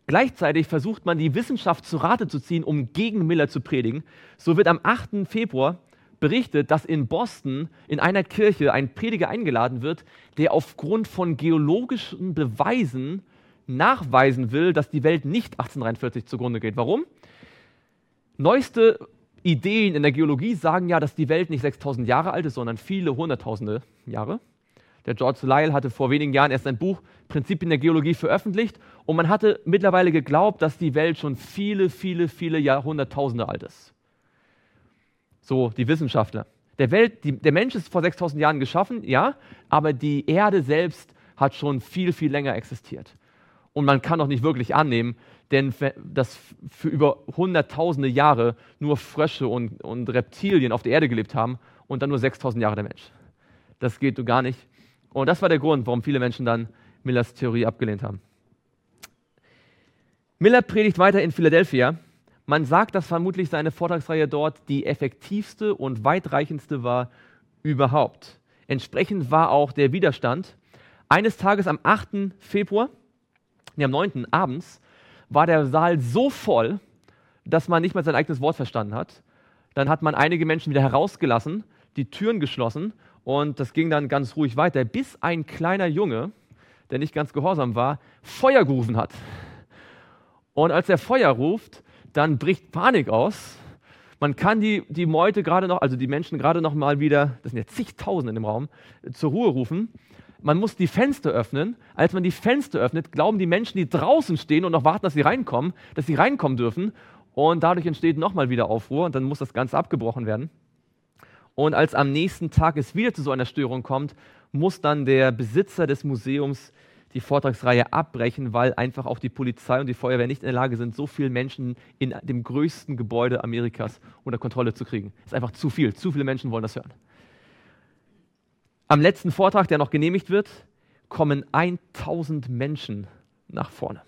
Gleichzeitig versucht man, die Wissenschaft zu Rate zu ziehen, um gegen Miller zu predigen. So wird am 8. Februar berichtet, dass in Boston in einer Kirche ein Prediger eingeladen wird, der aufgrund von geologischen Beweisen nachweisen will, dass die Welt nicht 1843 zugrunde geht. Warum? Neueste Ideen in der Geologie sagen ja, dass die Welt nicht 6000 Jahre alt ist, sondern viele hunderttausende Jahre. Der George Lyell hatte vor wenigen Jahren erst ein Buch Prinzipien der Geologie veröffentlicht und man hatte mittlerweile geglaubt, dass die Welt schon viele Jahrhunderttausende alt ist. So die Wissenschaftler. Der Mensch ist vor 6000 Jahren geschaffen, ja, aber die Erde selbst hat schon viel länger existiert. Und man kann doch nicht wirklich annehmen, dass für über hunderttausende Jahre nur Frösche und Reptilien auf der Erde gelebt haben und dann nur 6000 Jahre der Mensch. Das geht so gar nicht. Und das war der Grund, warum viele Menschen dann Millers Theorie abgelehnt haben. Miller predigt weiter in Philadelphia. Man sagt, dass vermutlich seine Vortragsreihe dort die effektivste und weitreichendste war überhaupt. Entsprechend war auch der Widerstand. Eines Tages am 8. Februar, am 9. abends, war der Saal so voll, dass man nicht mal sein eigenes Wort verstanden hat. Dann hat man einige Menschen wieder herausgelassen, die Türen geschlossen und das ging dann ganz ruhig weiter, bis ein kleiner Junge, der nicht ganz gehorsam war, Feuer gerufen hat. Und als er Feuer ruft, dann bricht Panik aus. Man kann die Meute gerade noch, also die Menschen gerade noch mal wieder, das sind ja zigtausende im Raum, zur Ruhe rufen. Man muss die Fenster öffnen. Als man die Fenster öffnet, glauben die Menschen, die draußen stehen und noch warten, dass sie reinkommen dürfen. Und dadurch entsteht nochmal wieder Aufruhr und dann muss das Ganze abgebrochen werden. Und als am nächsten Tag es wieder zu so einer Störung kommt, muss dann der Besitzer des Museums die Vortragsreihe abbrechen, weil einfach auch die Polizei und die Feuerwehr nicht in der Lage sind, so viele Menschen in dem größten Gebäude Amerikas unter Kontrolle zu kriegen. Das ist einfach zu viel. Zu viele Menschen wollen das hören. Am letzten Vortrag, der noch genehmigt wird, kommen 1000 Menschen nach vorne.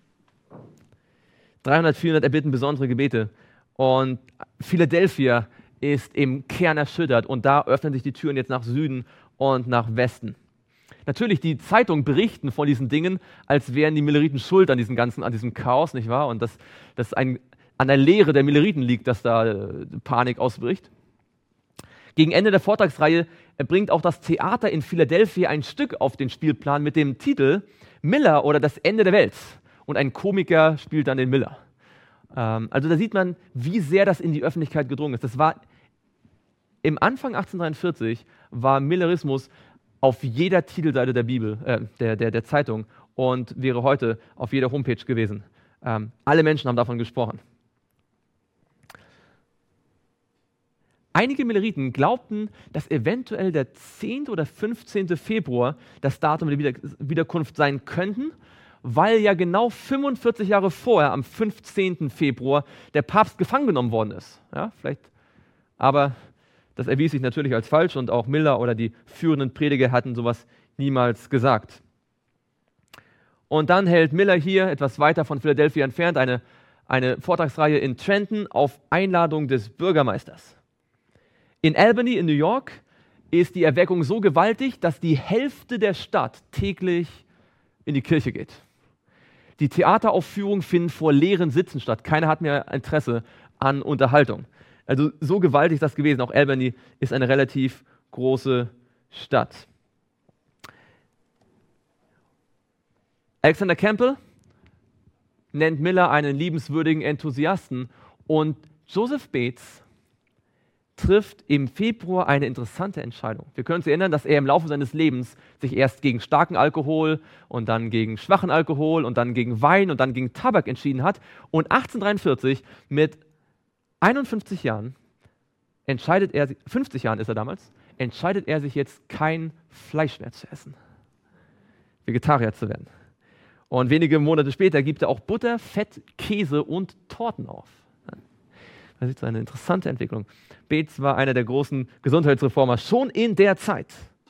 300, 400 erbitten besondere Gebete. Und Philadelphia ist im Kern erschüttert. Und da öffnen sich die Türen jetzt nach Süden und nach Westen. Natürlich, die Zeitungen berichten von diesen Dingen, als wären die Milleriten schuld an diesem Chaos, nicht wahr? Und dass an der Lehre der Milleriten liegt, dass da Panik ausbricht. Gegen Ende der Vortragsreihe bringt auch das Theater in Philadelphia ein Stück auf den Spielplan mit dem Titel Miller oder das Ende der Welt. Und ein Komiker spielt dann den Miller. Also da sieht man, wie sehr das in die Öffentlichkeit gedrungen ist. Das war im Anfang 1843 war Millerismus auf jeder Titelseite der Bibel, der Zeitung und wäre heute auf jeder Homepage gewesen. Alle Menschen haben davon gesprochen. Einige Milleriten glaubten, dass eventuell der 10. oder 15. Februar das Datum der Wiederkunft sein könnten, weil ja genau 45 Jahre vorher, am 15. Februar, der Papst gefangen genommen worden ist. Ja, aber das erwies sich natürlich als falsch und auch Miller oder die führenden Prediger hatten sowas niemals gesagt. Und dann hält Miller hier, etwas weiter von Philadelphia entfernt, eine Vortragsreihe in Trenton auf Einladung des Bürgermeisters. In Albany in New York ist die Erweckung so gewaltig, dass die Hälfte der Stadt täglich in die Kirche geht. Die Theateraufführungen finden vor leeren Sitzen statt. Keiner hat mehr Interesse an Unterhaltung. Also so gewaltig ist das gewesen. Auch Albany ist eine relativ große Stadt. Alexander Campbell nennt Miller einen liebenswürdigen Enthusiasten und Joseph Bates trifft im Februar eine interessante Entscheidung. Wir können uns erinnern, dass er im Laufe seines Lebens sich erst gegen starken Alkohol und dann gegen schwachen Alkohol und dann gegen Wein und dann gegen Tabak entschieden hat. Und 1843 mit 51 Jahren 50 Jahren ist er damals, entscheidet er sich jetzt kein Fleisch mehr zu essen, Vegetarier zu werden. Und wenige Monate später gibt er auch Butter, Fett, Käse und Torten auf. Das ist eine interessante Entwicklung. Bates war einer der großen Gesundheitsreformer schon in der Zeit.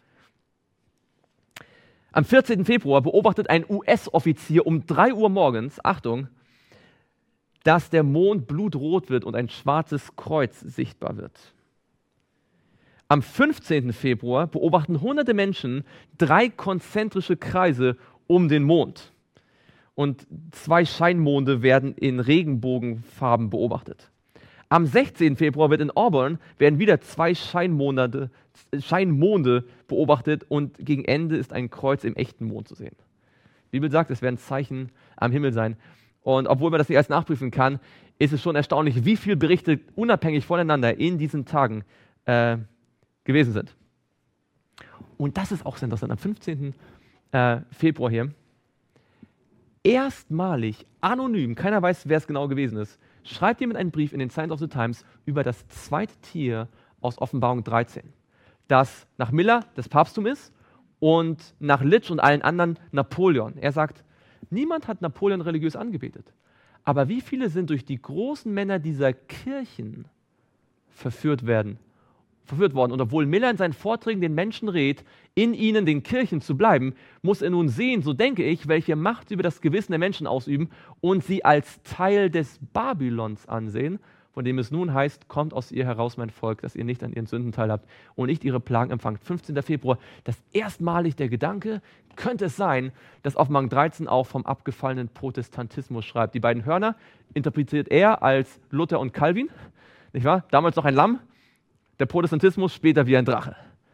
Am 14. Februar beobachtet ein US-Offizier um 3 Uhr morgens, Achtung, dass der Mond blutrot wird und ein schwarzes Kreuz sichtbar wird. Am 15. Februar beobachten hunderte Menschen 3 konzentrische Kreise um den Mond. und 2 Scheinmonde werden in Regenbogenfarben beobachtet. Am 16. Februar werden wieder 2 Scheinmonde beobachtet und gegen Ende ist ein Kreuz im echten Mond zu sehen. Die Bibel sagt, es werden Zeichen am Himmel sein. Und obwohl man das nicht alles nachprüfen kann, ist es schon erstaunlich, wie viele Berichte unabhängig voneinander in diesen Tagen gewesen sind. Und das ist auch sehr interessant. Am 15. Februar hier, erstmalig, anonym, keiner weiß, wer es genau gewesen ist, schreibt jemand einen Brief in den Signs of the Times über das zweite Tier aus Offenbarung 13, das nach Miller das Papsttum ist und nach Litsch und allen anderen Napoleon. Er sagt, niemand hat Napoleon religiös angebetet. Aber wie viele sind durch die großen Männer dieser Kirchen verführt worden? Und obwohl Miller in seinen Vorträgen den Menschen rät, in ihnen, den Kirchen zu bleiben, muss er nun sehen, so denke ich, welche Macht über das Gewissen der Menschen ausüben und sie als Teil des Babylons ansehen, von dem es nun heißt, kommt aus ihr heraus, mein Volk, dass ihr nicht an ihren Sünden teilhabt und nicht ihre Plagen empfangt. 15. Februar, das erstmalig der Gedanke, könnte es sein, dass Offenbarung 13 auch vom abgefallenen Protestantismus schreibt. Die beiden Hörner interpretiert er als Luther und Calvin, nicht wahr? Damals noch ein Lamm, der Protestantismus später wie ein Drache.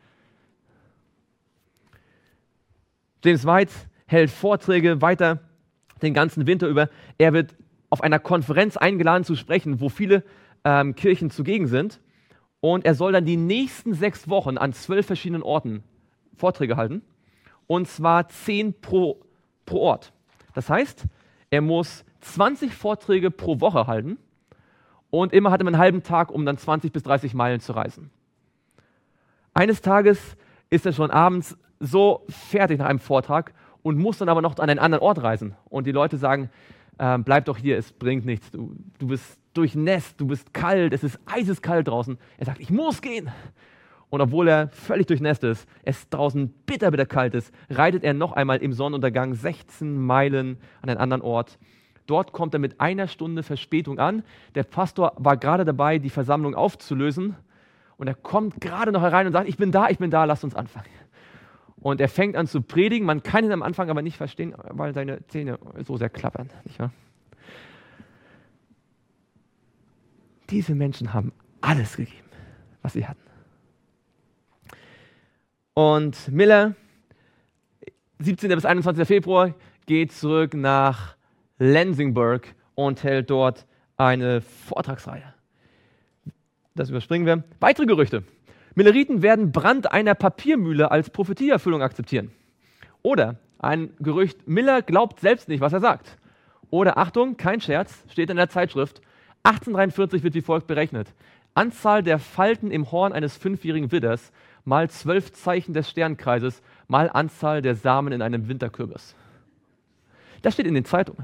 James White hält Vorträge weiter den ganzen Winter über. Er wird auf einer Konferenz eingeladen zu sprechen, wo viele Kirchen zugegen sind. Und er soll dann die nächsten 6 Wochen an 12 verschiedenen Orten Vorträge halten. Und zwar 10 pro Ort. Das heißt, er muss 20 Vorträge pro Woche halten. Und immer hatte man einen halben Tag, um dann 20 bis 30 Meilen zu reisen. Eines Tages ist er schon abends so fertig nach einem Vortrag und muss dann aber noch an einen anderen Ort reisen. Und die Leute sagen, bleib doch hier, es bringt nichts. Du bist durchnässt, du bist kalt, es ist eiseskalt draußen. Er sagt, ich muss gehen. Und obwohl er völlig durchnässt ist, es draußen bitter kalt ist, reitet er noch einmal im Sonnenuntergang 16 Meilen an einen anderen Ort. Dort kommt er mit 1 Stunde Verspätung an. Der Pastor war gerade dabei, die Versammlung aufzulösen. Und er kommt gerade noch herein und sagt, ich bin da, lasst uns anfangen. Und er fängt an zu predigen. Man kann ihn am Anfang aber nicht verstehen, weil seine Zähne so sehr klappern. Nicht wahr? Diese Menschen haben alles gegeben, was sie hatten. Und Miller, 17. bis 21. Februar, geht zurück nach Lansingburg und hält dort eine Vortragsreihe. Das überspringen wir. Weitere Gerüchte. Milleriten werden Brand einer Papiermühle als Prophetieerfüllung akzeptieren. Oder ein Gerücht, Miller glaubt selbst nicht, was er sagt. Oder Achtung, kein Scherz, steht in der Zeitschrift, 1843 wird wie folgt berechnet. Anzahl der Falten im Horn eines 5-jährigen Widders mal 12 Zeichen des Sternkreises mal Anzahl der Samen in einem Winterkürbis. Das steht in den Zeitungen.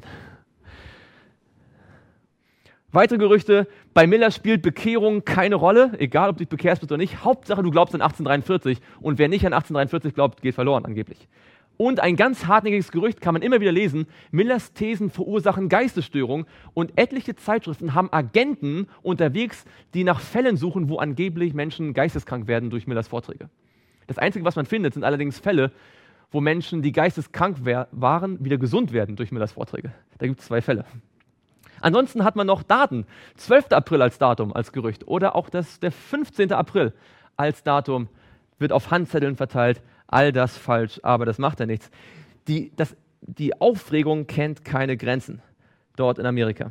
Weitere Gerüchte, bei Miller spielt Bekehrung keine Rolle, egal ob du dich bekehrst oder nicht. Hauptsache, du glaubst an 1843 und wer nicht an 1843 glaubt, geht verloren angeblich. Und ein ganz hartnäckiges Gerücht kann man immer wieder lesen, Millers Thesen verursachen Geistesstörung und etliche Zeitschriften haben Agenten unterwegs, die nach Fällen suchen, wo angeblich Menschen geisteskrank werden durch Millers Vorträge. Das Einzige, was man findet, sind allerdings Fälle, wo Menschen, die geisteskrank waren, wieder gesund werden durch Millers Vorträge. Da gibt es 2 Fälle. Ansonsten hat man noch Daten, 12. April als Datum, als Gerücht oder auch der 15. April als Datum, wird auf Handzetteln verteilt. All das falsch, aber das macht ja nichts. Die Aufregung kennt keine Grenzen dort in Amerika.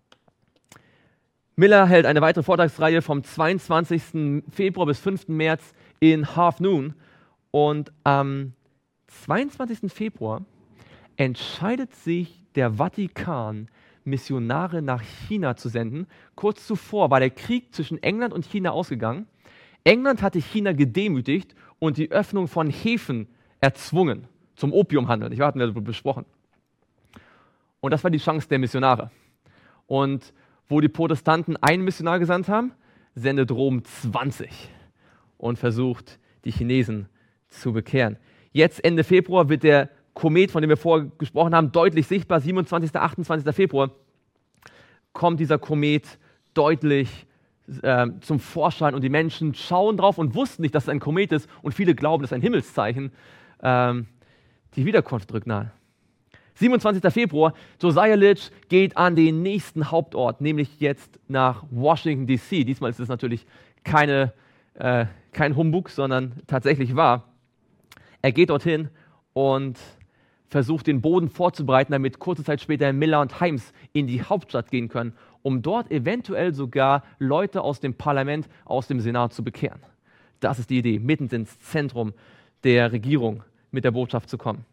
Miller hält eine weitere Vortragsreihe vom 22. Februar bis 5. März in Half Noon und am 22. Februar entscheidet sich der Vatikan, Missionare nach China zu senden. Kurz zuvor war der Krieg zwischen England und China ausgegangen. England hatte China gedemütigt und die Öffnung von Häfen erzwungen zum Opiumhandel. Das hatten wir besprochen. Und das war die Chance der Missionare. Und wo die Protestanten einen Missionar gesandt haben, sendet Rom 20 und versucht, die Chinesen zu bekehren. Jetzt Ende Februar wird der Komet, von dem wir vorher gesprochen haben, deutlich sichtbar. 27. 28. Februar kommt dieser Komet deutlich zum Vorschein und die Menschen schauen drauf und wussten nicht, dass es ein Komet ist und viele glauben, es ist ein Himmelszeichen. Die Wiederkunft drückt nahe. 27. Februar, Josiah Litch geht an den nächsten Hauptort, nämlich jetzt nach Washington, D.C. Diesmal ist es natürlich kein Humbug, sondern tatsächlich wahr. Er geht dorthin und versucht, den Boden vorzubereiten, damit kurze Zeit später Miller und Himes in die Hauptstadt gehen können, um dort eventuell sogar Leute aus dem Parlament, aus dem Senat zu bekehren. Das ist die Idee, mitten ins Zentrum der Regierung mit der Botschaft zu kommen.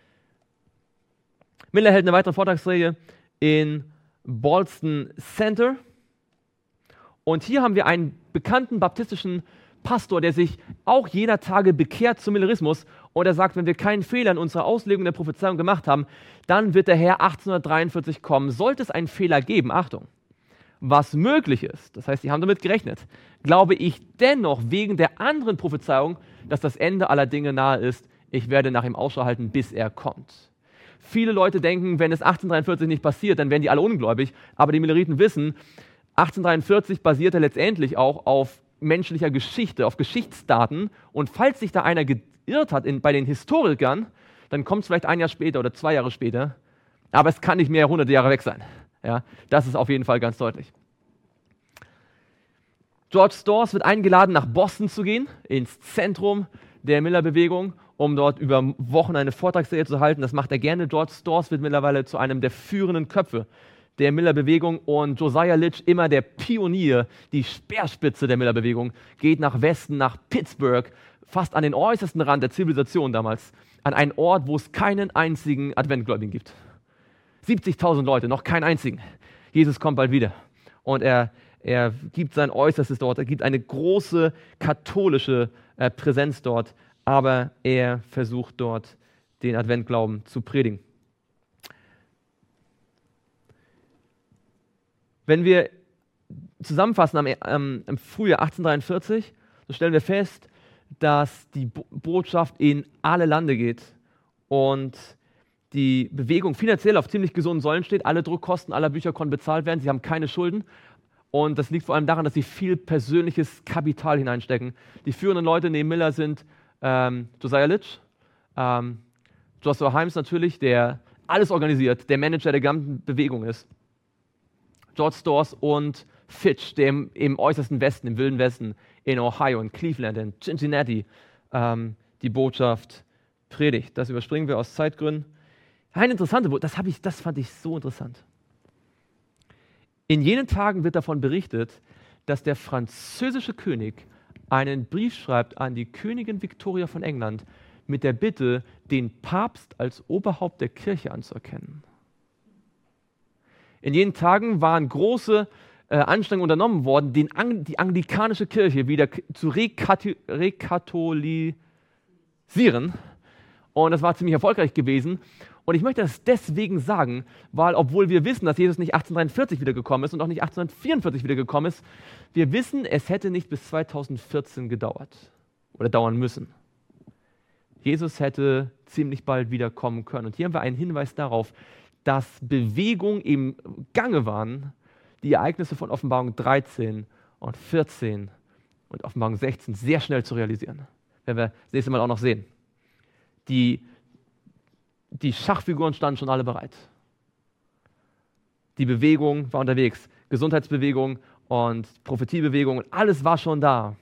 Miller hält eine weitere Vortragsreihe in Ballston Center. Und hier haben wir einen bekannten baptistischen Pastor, der sich auch jener Tage bekehrt zum Millerismus. Und er sagt, wenn wir keinen Fehler in unserer Auslegung der Prophezeiung gemacht haben, dann wird der Herr 1843 kommen. Sollte es einen Fehler geben, Achtung, was möglich ist, das heißt, sie haben damit gerechnet, glaube ich dennoch wegen der anderen Prophezeiung, dass das Ende aller Dinge nahe ist. Ich werde nach ihm Ausschau halten, bis er kommt. Viele Leute denken, wenn es 1843 nicht passiert, dann werden die alle ungläubig. Aber die Milleriten wissen, 1843 basierte letztendlich auch auf menschlicher Geschichte, auf Geschichtsdaten. Und falls sich da einer geirrt hat bei den Historikern, dann kommt es vielleicht ein Jahr später oder 2 Jahre später. Aber es kann nicht mehr hunderte Jahre weg sein. Ja, das ist auf jeden Fall ganz deutlich. George Storrs wird eingeladen, nach Boston zu gehen, ins Zentrum der Miller-Bewegung, um dort über Wochen eine Vortragsserie zu halten. Das macht er gerne. George Storrs wird mittlerweile zu einem der führenden Köpfe der Miller-Bewegung und Josiah Litch, immer der Pionier, die Speerspitze der Miller-Bewegung, geht nach Westen, nach Pittsburgh, fast an den äußersten Rand der Zivilisation damals, an einen Ort, wo es keinen einzigen Adventgläubigen gibt. 70.000 Leute, noch keinen einzigen. Jesus kommt bald wieder. Und er gibt sein Äußerstes dort, er gibt eine große katholische Präsenz dort, aber er versucht dort, den Adventglauben zu predigen. Wenn wir zusammenfassen im Frühjahr 1843, so stellen wir fest, dass die Botschaft in alle Lande geht und die Bewegung finanziell auf ziemlich gesunden Säulen steht. Alle Druckkosten aller Bücher konnten bezahlt werden, sie haben keine Schulden. Und das liegt vor allem daran, dass sie viel persönliches Kapital hineinstecken. Die führenden Leute neben Miller sind Josiah Litch, Joshua Himes natürlich, der alles organisiert, der Manager der gesamten Bewegung ist. George Storrs und Fitch, der im äußersten Westen, im wilden Westen, in Ohio, in Cleveland, in Cincinnati, die Botschaft predigt. Das überspringen wir aus Zeitgründen. Eine interessante Botschaft, das fand ich so interessant. In jenen Tagen wird davon berichtet, dass der französische König einen Brief schreibt an die Königin Victoria von England mit der Bitte, den Papst als Oberhaupt der Kirche anzuerkennen. In jenen Tagen waren große Anstrengungen unternommen worden, die anglikanische Kirche wieder zu rekatholisieren. Und das war ziemlich erfolgreich gewesen. Und ich möchte das deswegen sagen, weil obwohl wir wissen, dass Jesus nicht 1843 wiedergekommen ist und auch nicht 1844 wiedergekommen ist, wir wissen, es hätte nicht bis 2014 gedauert oder dauern müssen. Jesus hätte ziemlich bald wiederkommen können. Und hier haben wir einen Hinweis darauf, dass Bewegungen im Gange waren, die Ereignisse von Offenbarung 13 und 14 und Offenbarung 16 sehr schnell zu realisieren. Werden wir das nächste Mal auch noch sehen. Die Schachfiguren standen schon alle bereit. Die Bewegung war unterwegs. Gesundheitsbewegung und Prophetiebewegung und alles war schon da.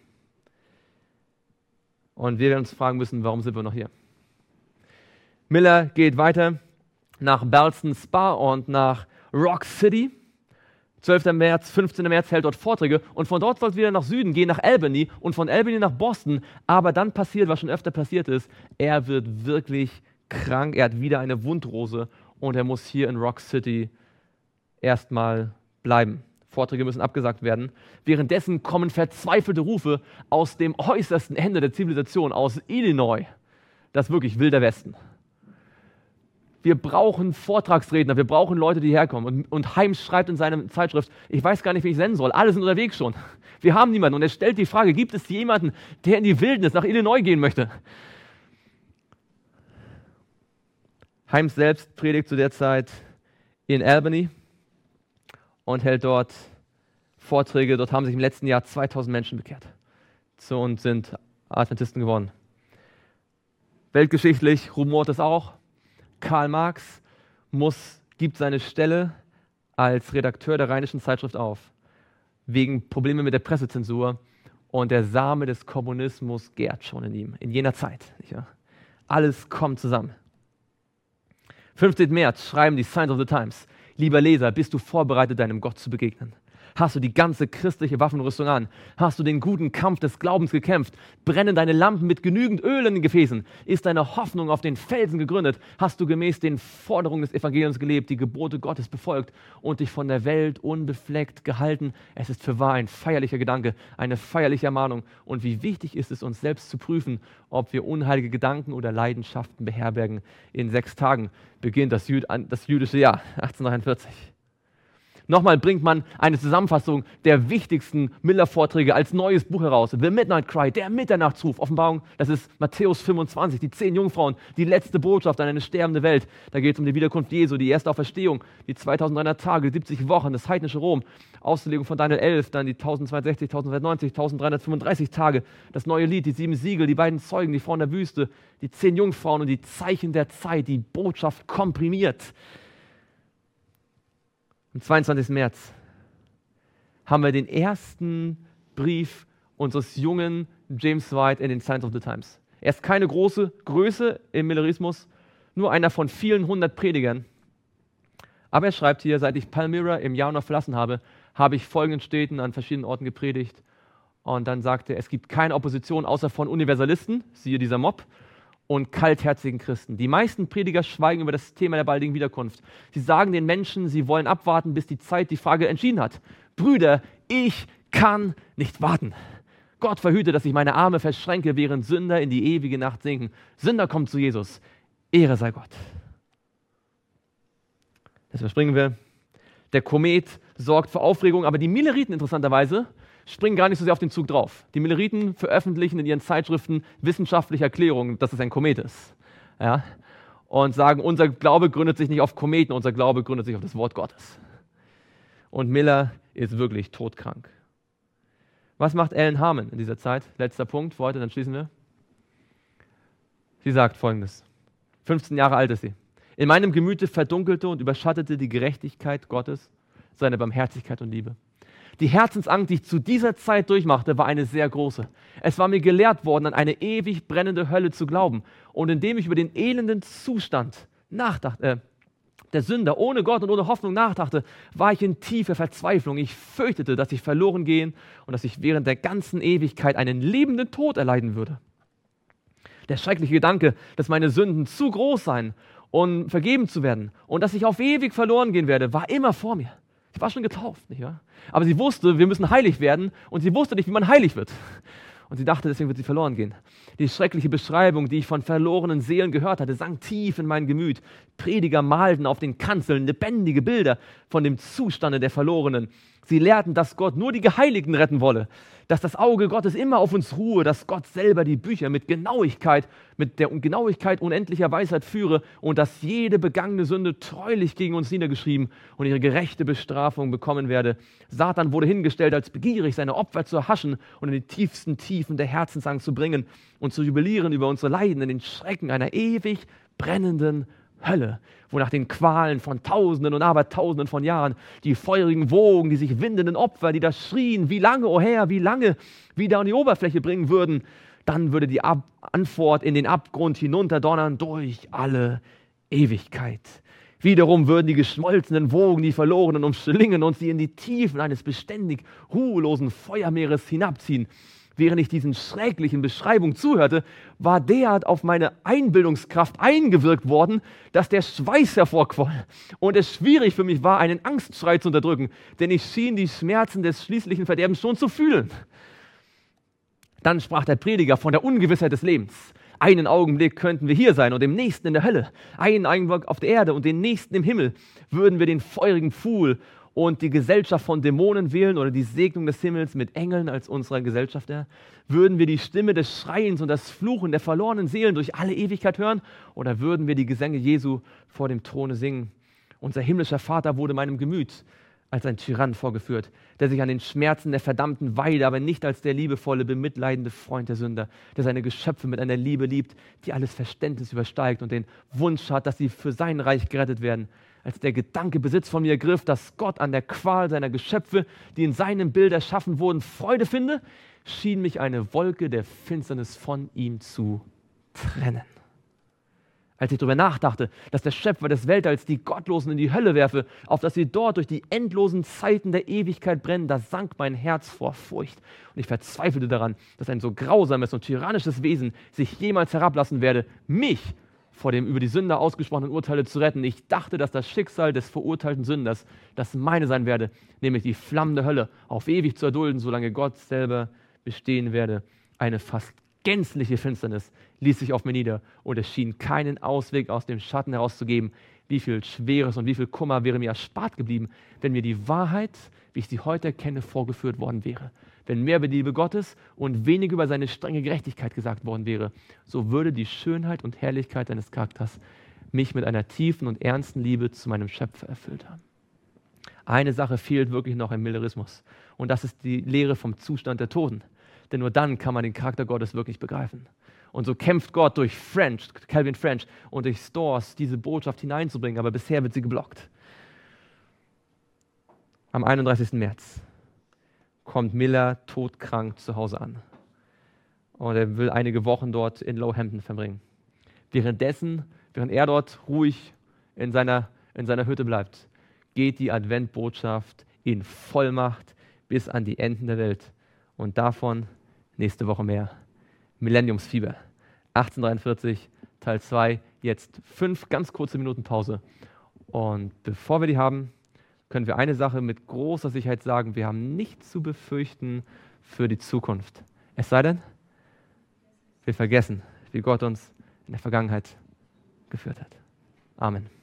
Und wir werden uns fragen müssen, warum sind wir noch hier? Miller geht weiter nach Ballston Spa und nach Rock City. 12. März, 15. März hält dort Vorträge und von dort soll es wieder nach Süden gehen, nach Albany und von Albany nach Boston. Aber dann passiert, was schon öfter passiert ist, er wird wirklich krank, er hat wieder eine Wundrose und er muss hier in Rock City erstmal bleiben. Vorträge müssen abgesagt werden. Währenddessen kommen verzweifelte Rufe aus dem äußersten Ende der Zivilisation, aus Illinois. Das ist wirklich wilder Westen. Wir brauchen Vortragsredner, wir brauchen Leute, die herkommen. Und Himes schreibt in seiner Zeitschrift, ich weiß gar nicht, wen ich senden soll, alle sind unterwegs schon. Wir haben niemanden. Und er stellt die Frage, gibt es jemanden, der in die Wildnis nach Illinois gehen möchte? Himes selbst predigt zu der Zeit in Albany und hält dort Vorträge. Dort haben sich im letzten Jahr 2000 Menschen bekehrt und sind Adventisten geworden. Weltgeschichtlich rumort es auch. Karl Marx gibt seine Stelle als Redakteur der Rheinischen Zeitschrift auf, wegen Probleme mit der Pressezensur. Und der Same des Kommunismus gärt schon in ihm, in jener Zeit. Ja. Alles kommt zusammen. 15. März schreiben die Signs of the Times: Lieber Leser, bist du vorbereitet, deinem Gott zu begegnen? Hast du die ganze christliche Waffenrüstung an? Hast du den guten Kampf des Glaubens gekämpft? Brennen deine Lampen mit genügend Öl in den Gefäßen? Ist deine Hoffnung auf den Felsen gegründet? Hast du gemäß den Forderungen des Evangeliums gelebt, die Gebote Gottes befolgt und dich von der Welt unbefleckt gehalten? Es ist fürwahr ein feierlicher Gedanke, eine feierliche Ermahnung. Und wie wichtig ist es, uns selbst zu prüfen, ob wir unheilige Gedanken oder Leidenschaften beherbergen. In 6 Tagen beginnt das jüdische Jahr, 1843. Nochmal bringt man eine Zusammenfassung der wichtigsten Miller-Vorträge als neues Buch heraus. The Midnight Cry, der Mitternachtsruf, Offenbarung, das ist Matthäus 25, die 10 Jungfrauen, die letzte Botschaft an eine sterbende Welt. Da geht es um die Wiederkunft Jesu, die erste Auferstehung, die 2300 Tage, 70 Wochen, das heidnische Rom, Auslegung von Daniel 11, dann die 1260, 1290, 1335 Tage, das neue Lied, die 7 Siegel, die beiden Zeugen, die Frau in der Wüste, die 10 Jungfrauen und die Zeichen der Zeit, die Botschaft komprimiert. Am 22. März haben wir den ersten Brief unseres jungen James White in den Signs of the Times. Er ist keine große Größe im Millerismus, nur einer von vielen 100 Predigern. Aber er schreibt hier: Seit ich Palmyra im Januar verlassen habe, habe ich folgenden Städten an verschiedenen Orten gepredigt. Und dann sagte er, es gibt keine Opposition außer von Universalisten, siehe dieser Mob, und kaltherzigen Christen. Die meisten Prediger schweigen über das Thema der baldigen Wiederkunft. Sie sagen den Menschen, sie wollen abwarten, bis die Zeit die Frage entschieden hat. Brüder, ich kann nicht warten. Gott verhüte, dass ich meine Arme verschränke, während Sünder in die ewige Nacht sinken. Sünder kommt zu Jesus. Ehre sei Gott. Das überspringen wir. Der Komet sorgt für Aufregung, aber die Milleriten interessanterweise springen gar nicht so sehr auf den Zug drauf. Die Milleriten veröffentlichen in ihren Zeitschriften wissenschaftliche Erklärungen, dass es ein Komet ist. Ja? Und sagen, unser Glaube gründet sich nicht auf Kometen, unser Glaube gründet sich auf das Wort Gottes. Und Miller ist wirklich todkrank. Was macht Ellen Harmon in dieser Zeit? Letzter Punkt für heute, dann schließen wir. Sie sagt Folgendes. 15 Jahre alt ist sie. In meinem Gemüte verdunkelte und überschattete die Gerechtigkeit Gottes seine Barmherzigkeit und Liebe. Die Herzensangst, die ich zu dieser Zeit durchmachte, war eine sehr große. Es war mir gelehrt worden, an eine ewig brennende Hölle zu glauben. Und indem ich über den elenden Zustand der Sünder ohne Gott und ohne Hoffnung nachdachte, war ich in tiefer Verzweiflung. Ich fürchtete, dass ich verloren gehen und dass ich während der ganzen Ewigkeit einen lebenden Tod erleiden würde. Der schreckliche Gedanke, dass meine Sünden zu groß seien, um vergeben zu werden und dass ich auf ewig verloren gehen werde, war immer vor mir. Sie war schon getauft, nicht wahr? Aber sie wusste, wir müssen heilig werden und sie wusste nicht, wie man heilig wird. Und sie dachte, deswegen wird sie verloren gehen. Die schreckliche Beschreibung, die ich von verlorenen Seelen gehört hatte, sank tief in mein Gemüt. Prediger malten auf den Kanzeln lebendige Bilder von dem Zustande der Verlorenen. Sie lehrten, dass Gott nur die Geheiligten retten wolle, dass das Auge Gottes immer auf uns ruhe, dass Gott selber die Bücher mit der Genauigkeit unendlicher Weisheit führe und dass jede begangene Sünde treulich gegen uns niedergeschrieben und ihre gerechte Bestrafung bekommen werde. Satan wurde hingestellt, als begierig seine Opfer zu erhaschen und in die tiefsten Tiefen der Herzensangst zu bringen und zu jubilieren über unsere Leiden in den Schrecken einer ewig brennenden Hölle, wo nach den Qualen von Tausenden und Abertausenden von Jahren die feurigen Wogen, die sich windenden Opfer, die da schrien, wie lange, o Herr, wie lange, wieder an die Oberfläche bringen würden, dann würde die Antwort in den Abgrund hinunterdonnern durch alle Ewigkeit. Wiederum würden die geschmolzenen Wogen die Verlorenen umschlingen und sie in die Tiefen eines beständig ruhelosen Feuermeeres hinabziehen. Während ich diesen schrecklichen Beschreibungen zuhörte, war derart auf meine Einbildungskraft eingewirkt worden, dass der Schweiß hervorquoll und es schwierig für mich war, einen Angstschrei zu unterdrücken, denn ich schien die Schmerzen des schließlichen Verderbens schon zu fühlen. Dann sprach der Prediger von der Ungewissheit des Lebens. Einen Augenblick könnten wir hier sein und im nächsten in der Hölle. Einen Augenblick auf der Erde und den nächsten im Himmel. Würden wir den feurigen Pfuhl und die Gesellschaft von Dämonen wählen oder die Segnung des Himmels mit Engeln als unserer Gesellschafter? Würden wir die Stimme des Schreiens und das Fluchen der verlorenen Seelen durch alle Ewigkeit hören? Oder würden wir die Gesänge Jesu vor dem Throne singen? Unser himmlischer Vater wurde meinem Gemüt als ein Tyrann vorgeführt, der sich an den Schmerzen der Verdammten weide, aber nicht als der liebevolle, bemitleidende Freund der Sünder, der seine Geschöpfe mit einer Liebe liebt, die alles Verständnis übersteigt und den Wunsch hat, dass sie für sein Reich gerettet werden. Als der Gedanke Besitz von mir ergriff, dass Gott an der Qual seiner Geschöpfe, die in seinem Bild erschaffen wurden, Freude finde, schien mich eine Wolke der Finsternis von ihm zu trennen. Als ich darüber nachdachte, dass der Schöpfer des Weltalls die Gottlosen in die Hölle werfe, auf dass sie dort durch die endlosen Zeiten der Ewigkeit brennen, da sank mein Herz vor Furcht. Und ich verzweifelte daran, dass ein so grausames und tyrannisches Wesen sich jemals herablassen werde, mich vor dem über die Sünder ausgesprochenen Urteile zu retten. Ich dachte, dass das Schicksal des verurteilten Sünders das meine sein werde, nämlich die flammende Hölle auf ewig zu erdulden, solange Gott selber bestehen werde. Eine fast gänzliche Finsternis ließ sich auf mir nieder und es schien keinen Ausweg aus dem Schatten herauszugeben. Wie viel Schweres und wie viel Kummer wäre mir erspart geblieben, wenn mir die Wahrheit, wie ich sie heute erkenne, vorgeführt worden wäre. Wenn mehr über die Liebe Gottes und wenig über seine strenge Gerechtigkeit gesagt worden wäre, so würde die Schönheit und Herrlichkeit seines Charakters mich mit einer tiefen und ernsten Liebe zu meinem Schöpfer erfüllt haben. Eine Sache fehlt wirklich noch im Millerismus und das ist die Lehre vom Zustand der Toten. Denn nur dann kann man den Charakter Gottes wirklich begreifen. Und so kämpft Gott durch Calvin French und durch Storrs, diese Botschaft hineinzubringen, aber bisher wird sie geblockt. Am 31. März kommt Miller todkrank zu Hause an. Und er will einige Wochen dort in Lowhampton verbringen. Während er dort ruhig in seiner Hütte bleibt, geht die Adventbotschaft in Vollmacht bis an die Enden der Welt. Und davon nächste Woche mehr. Millenniumsfieber, 1843, Teil 2, jetzt 5 ganz kurze Minuten Pause. Und bevor wir die haben, können wir eine Sache mit großer Sicherheit sagen, wir haben nichts zu befürchten für die Zukunft. Es sei denn, wir vergessen, wie Gott uns in der Vergangenheit geführt hat. Amen.